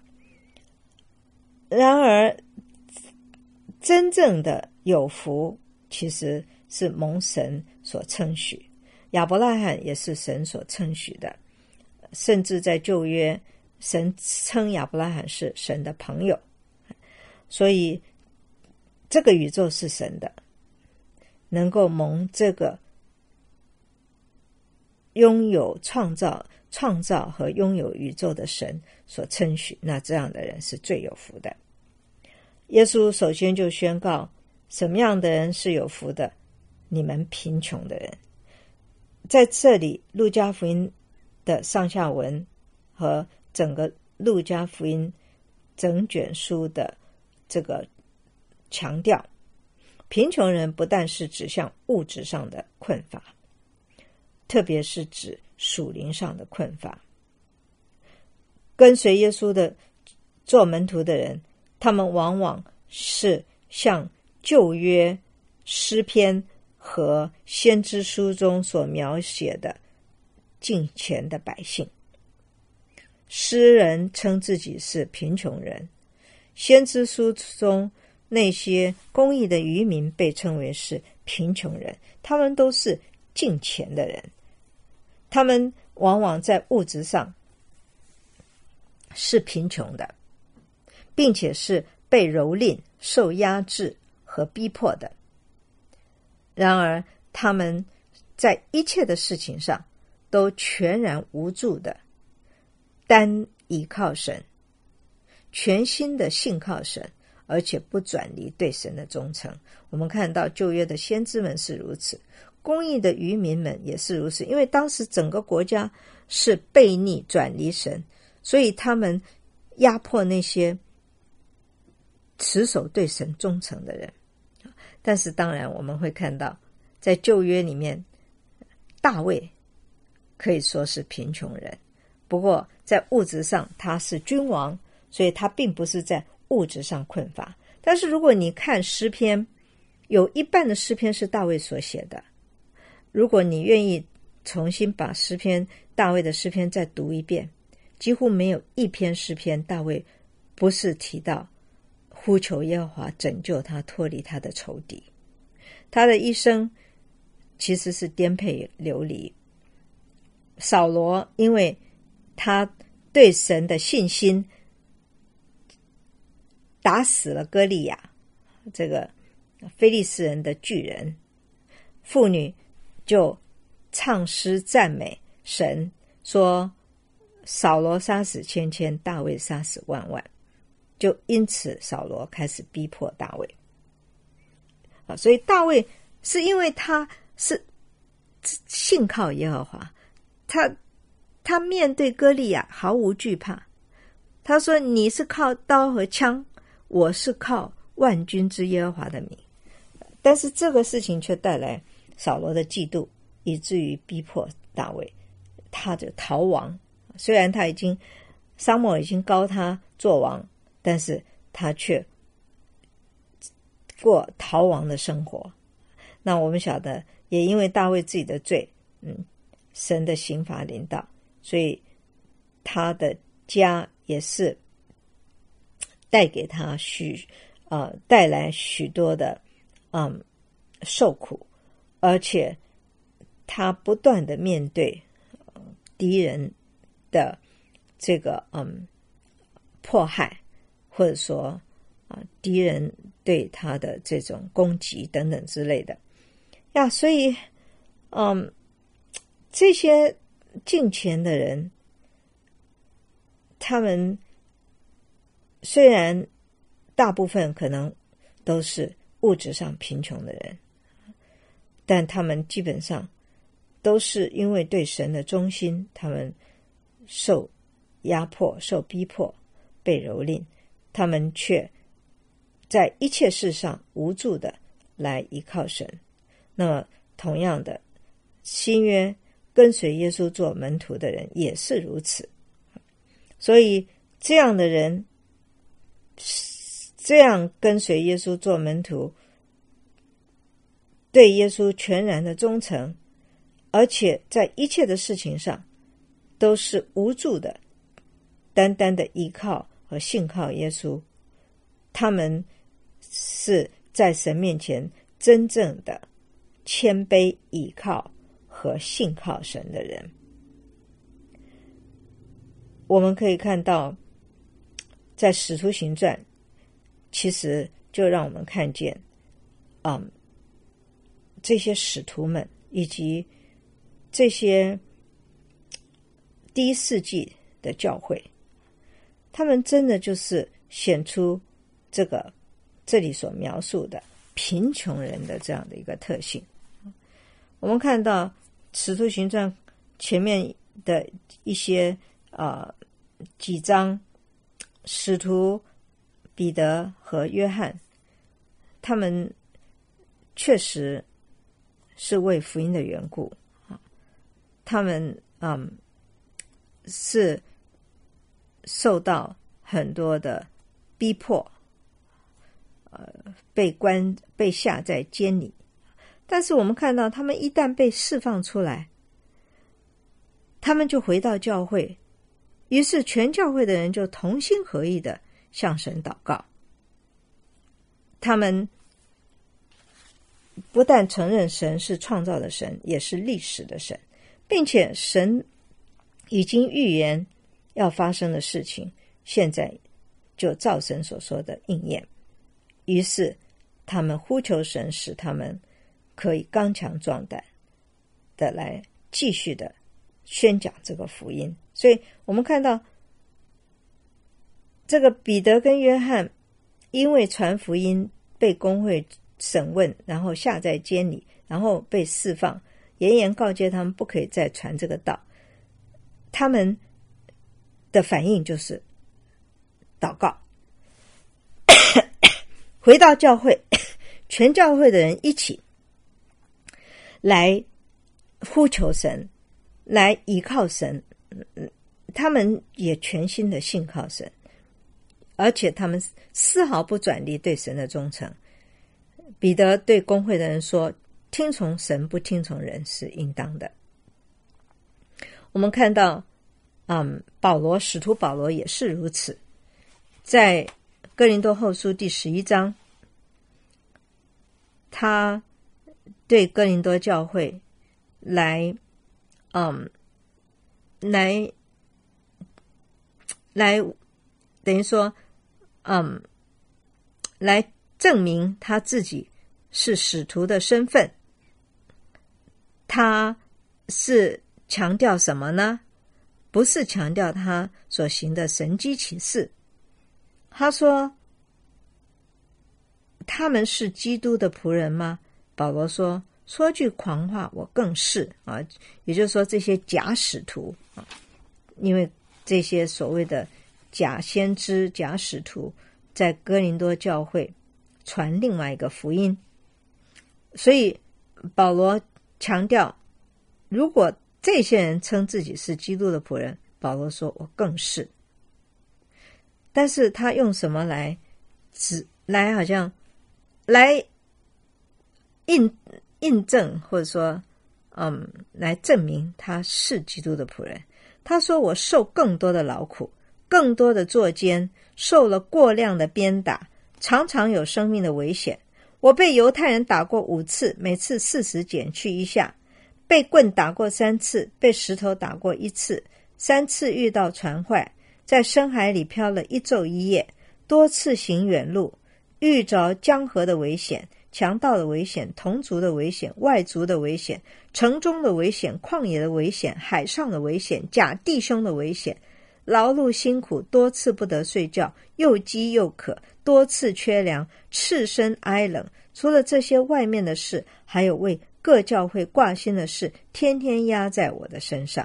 然而真正的有福其实是蒙神所称许，亚伯拉罕也是神所称许的，甚至在旧约神称亚伯拉罕是神的朋友，所以这个宇宙是神的，能够蒙这个拥有创造创造和拥有宇宙的神所称许，那这样的人是最有福的。耶稣首先就宣告什么样的人是有福的，你们贫穷的人。在这里路加福音的上下文和整个路加福音整卷书的这个强调，贫穷人不但是指向物质上的困乏，特别是指属灵上的困乏。跟随耶稣的做门徒的人，他们往往是像旧约诗篇和先知书中所描写的敬虔的百姓。诗人称自己是贫穷人，先知书中那些公义的渔民被称为是贫穷人，他们都是敬虔的人，他们往往在物质上是贫穷的，并且是被蹂躏、受压制和逼迫的。然而他们在一切的事情上都全然无助的单依靠神，全心的信靠神，而且不转离对神的忠诚。我们看到旧约的先知们是如此，公义的渔民们也是如此，因为当时整个国家是悖逆转离神，所以他们压迫那些持守对神忠诚的人。但是当然我们会看到在旧约里面，大卫可以说是贫穷人，不过在物质上他是君王，所以他并不是在物质上困乏。但是如果你看诗篇，有一半的诗篇是大卫所写的，如果你愿意重新把诗篇大卫的诗篇再读一遍，几乎没有一篇诗篇大卫不是提到呼求耶和华拯救他脱离他的仇敌。他的一生其实是颠沛流离。扫罗因为他对神的信心，打死了歌利亚这个非利士人的巨人，妇女就唱诗赞美神，说扫罗杀死千千，大卫杀死万万。就因此扫罗开始逼迫大卫啊，所以大卫是因为他是信靠耶和华，他他面对歌利亚毫无惧怕。他说你是靠刀和枪，我是靠万军之耶和华的名。但是这个事情却带来扫罗的嫉妒，以至于逼迫大卫，他就逃亡。虽然他已经撒母耳已经膏他做王，但是他却过逃亡的生活。那我们晓得，也因为大卫自己的罪，嗯，神的刑罚临到，所以他的家也是带给他许呃带来许多的嗯受苦，而且他不断的面对、呃、敌人的这个嗯迫害，或者说啊、呃、敌人对他的这种攻击等等之类的呀，所以嗯这些敬虔的人，他们虽然大部分可能都是物质上贫穷的人，但他们基本上都是因为对神的忠心，他们受压迫、受逼迫、被蹂躏，他们却在一切事上无助的来依靠神。那么同样的，新约跟随耶稣做门徒的人也是如此。所以这样的人这样跟随耶稣做门徒，对耶稣全然的忠诚，而且在一切的事情上都是无助的，单单的依靠和信靠耶稣。他们是在神面前真正的谦卑倚靠和信靠神的人。我们可以看到在使徒行传，其实就让我们看见嗯，这些使徒们以及这些第一世纪的教会，他们真的就是显出这个这里所描述的贫穷人的这样的一个特性。我们看到使徒行传前面的一些呃几章，使徒彼得和约翰，他们确实是为福音的缘故，他们嗯是受到很多的逼迫，呃，被关被下在监里。但是我们看到他们一旦被释放出来，他们就回到教会，于是全教会的人就同心合意的向神祷告。他们不但承认神是创造的神，也是历史的神，并且神已经预言要发生的事情，现在就照神所说的应验。于是他们呼求神，使他们可以刚强壮胆的来继续的宣讲这个福音。所以我们看到这个彼得跟约翰因为传福音被公会审问，然后下在监里，然后被释放，严严告诫他们不可以再传这个道。他们的反应就是祷告回到教会，全教会的人一起来呼求神，来依靠神，他们也全心的信靠神，而且他们丝毫不转离对神的忠诚。彼得对公会的人说，听从神不听从人是应当的。我们看到嗯，保罗使徒保罗也是如此，在哥林多后书第十一章，他对哥林多教会来嗯来来等于说嗯来证明他自己是使徒的身份。他是强调什么呢？不是强调他所行的神迹奇事。他说他们是基督的仆人吗？保罗说，说句狂话，我更是啊，也就是说这些假使徒啊，因为这些所谓的假先知、假使徒在哥林多教会传另外一个福音，所以保罗强调，如果这些人称自己是基督的仆人，保罗说我更是。但是他用什么来指来好像来印印证或者说嗯来证明他是基督的仆人。他说我受更多的劳苦，更多的作奸，受了过量的鞭打，常常有生命的危险。我被犹太人打过五次，每次四十减去一下，被棍打过三次，被石头打过一次，三次遇到船坏，在深海里漂了一昼一夜，多次行远路，遇着江河的危险，强盗的危险，同族的危险，外族的危险，城中的危险，旷野的危险，海上的危险，假弟兄的危险，劳碌辛苦，多次不得睡觉，又饥又渴，多次缺粮，赤身挨冷。除了这些外面的事，还有为各教会挂心的事，天天压在我的身上。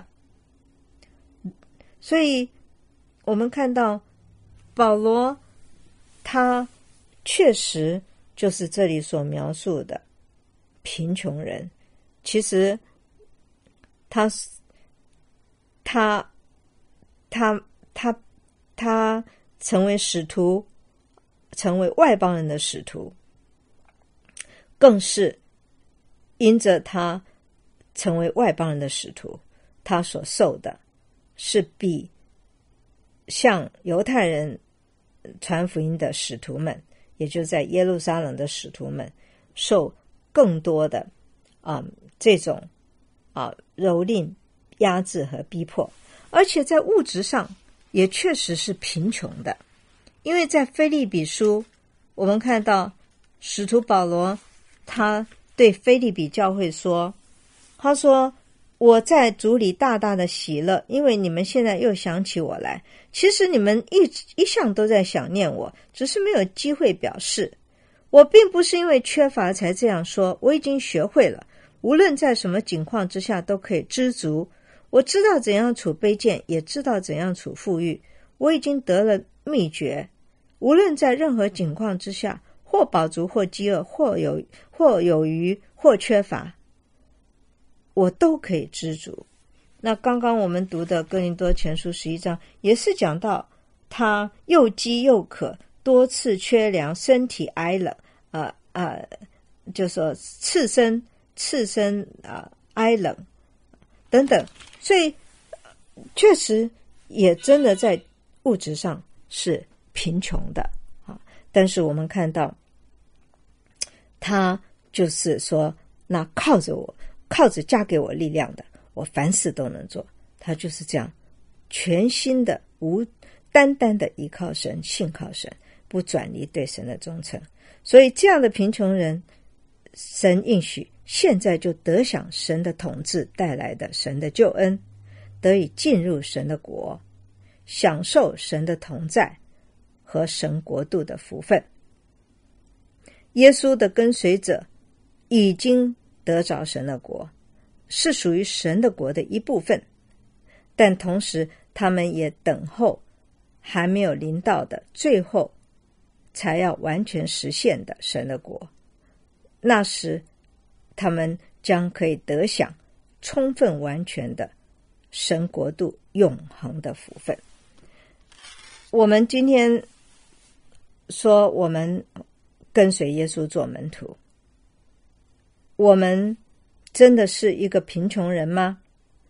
所以我们看到保罗他确实就是这里所描述的贫穷人。其实他他他他他成为使徒， 成为外邦人的使徒，更是因着他成为外邦人的使徒，他所受的是比向犹太人传福音的使徒们，也就在耶路撒冷的使徒们，受更多的啊、嗯、这种啊蹂躏、压制和逼迫，而且在物质上也确实是贫穷的。因为在腓立比书，我们看到使徒保罗他对腓立比教会说，他说，我在主里大大的喜乐，因为你们现在又想起我来。其实你们一直一向都在想念我，只是没有机会表示。我并不是因为缺乏才这样说，我已经学会了，无论在什么境况之下都可以知足。我知道怎样处卑贱，也知道怎样处富裕。我已经得了秘诀，无论在任何境况之下，或饱足，或饥饿，或有或有余，或缺乏，我都可以知足。那刚刚我们读的哥林多前书十一章也是讲到他又饥又渴，多次缺粮，身体挨冷，呃呃，就说赤身赤身啊、呃、挨冷等等，所以确实也真的在物质上是贫穷的啊。但是我们看到他就是说，那靠着我，靠着加给我力量的，我凡事都能做。他就是这样全心的无单单的依靠神，信靠神，不转离对神的忠诚。所以这样的贫穷人，神应许现在就得享神的统治带来的神的救恩，得以进入神的国，享受神的同在和神国度的福分。耶稣的跟随者已经得着神的国，是属于神的国的一部分，但同时他们也等候还没有临到的最后才要完全实现的神的国。那时他们将可以得享充分完全的神国度永恒的福分。我们今天说我们跟随耶稣做门徒，我们真的是一个贫穷人吗？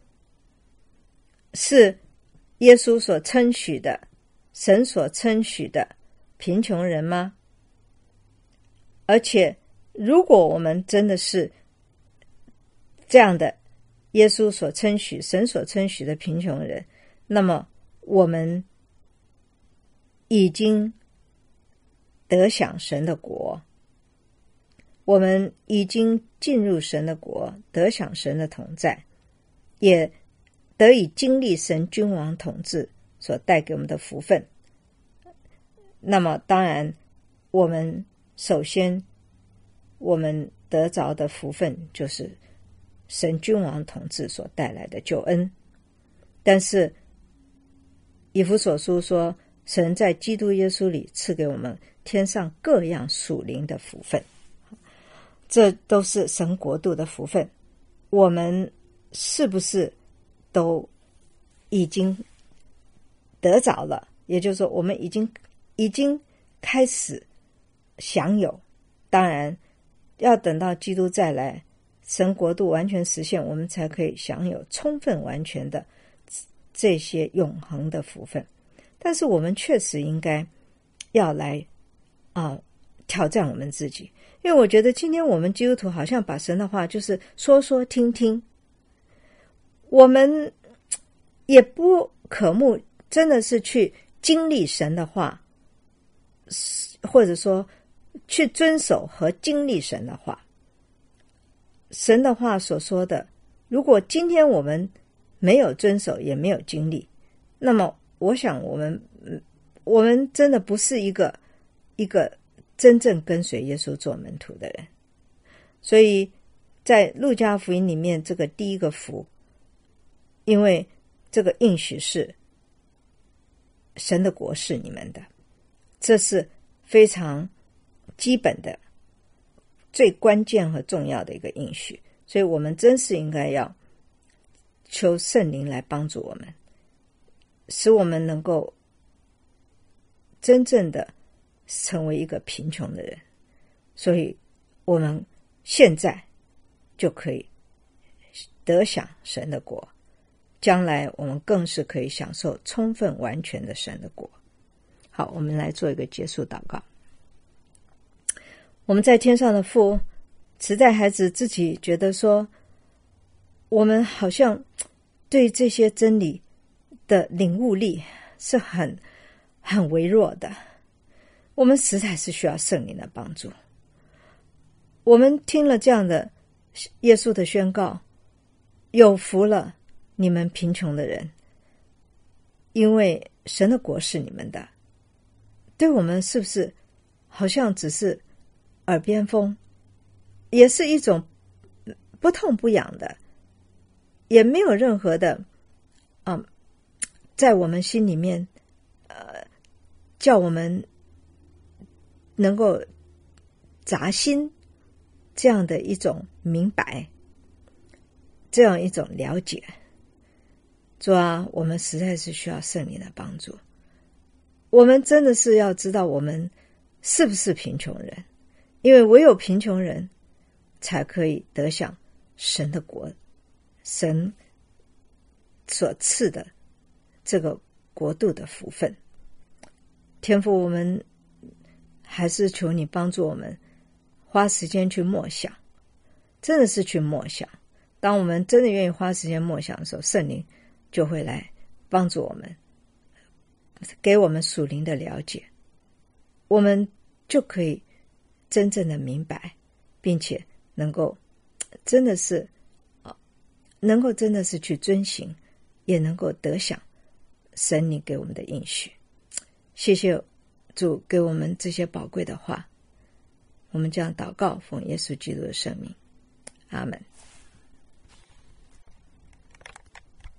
是耶稣所称许的，神所称许的贫穷人吗？而且如果我们真的是这样的耶稣所称许，神所称许的贫穷人，那么我们已经得享神的国，我们已经进入神的国，得享神的同在，也得以经历神君王统治所带给我们的福分。那么当然我们首先我们得着的福分就是神君王统治所带来的救恩。但是以弗所书说，神在基督耶稣里赐给我们天上各样属灵的福分，这都是神国度的福分。我们是不是都已经得着了？也就是说我们已经已经开始享有。当然要等到基督再来，神国度完全实现，我们才可以享有充分完全的这些永恒的福分。但是我们确实应该要来啊挑战我们自己，因为我觉得今天我们基督徒好像把神的话就是说说听听，我们也不渴慕真的是去经历神的话，或者说去遵守和经历神的话。神的话所说的，如果今天我们没有遵守也没有经历，那么我想我们我们真的不是一个一个真正跟随耶稣做门徒的人。所以在路加福音里面，这个第一个福，因为这个应许是神的国是你们的，这是非常基本的最关键和重要的一个应许。所以我们真是应该要求圣灵来帮助我们，使我们能够真正的成为一个贫穷的人，所以我们现在就可以得享神的国，将来我们更是可以享受充分完全的神的国。好，我们来做一个结束祷告。我们在天上的父，实在孩子自己觉得说，我们好像对这些真理的领悟力是很很微弱的，我们实在是需要圣灵的帮助。我们听了这样的耶稣的宣告，有福了你们贫穷的人，因为神的国是你们的。对我们是不是好像只是耳边风，也是一种不痛不痒的，也没有任何的嗯，在我们心里面呃，叫我们能够扎心这样的一种明白，这样一种了解。主啊，我们实在是需要圣灵的帮助，我们真的是要知道我们是不是贫穷人，因为唯有贫穷人才可以得享神的国，神所赐的这个国度的福分。天父，我们还是求你帮助我们花时间去默想，真的是去默想。当我们真的愿意花时间默想的时候，圣灵就会来帮助我们，给我们属灵的了解，我们就可以真正的明白，并且能够真的是能够真的是去遵行，也能够得享神你给我们的应许。谢谢主给我们这些宝贵的话，我们这样祷告，奉耶稣基督的圣名，阿们。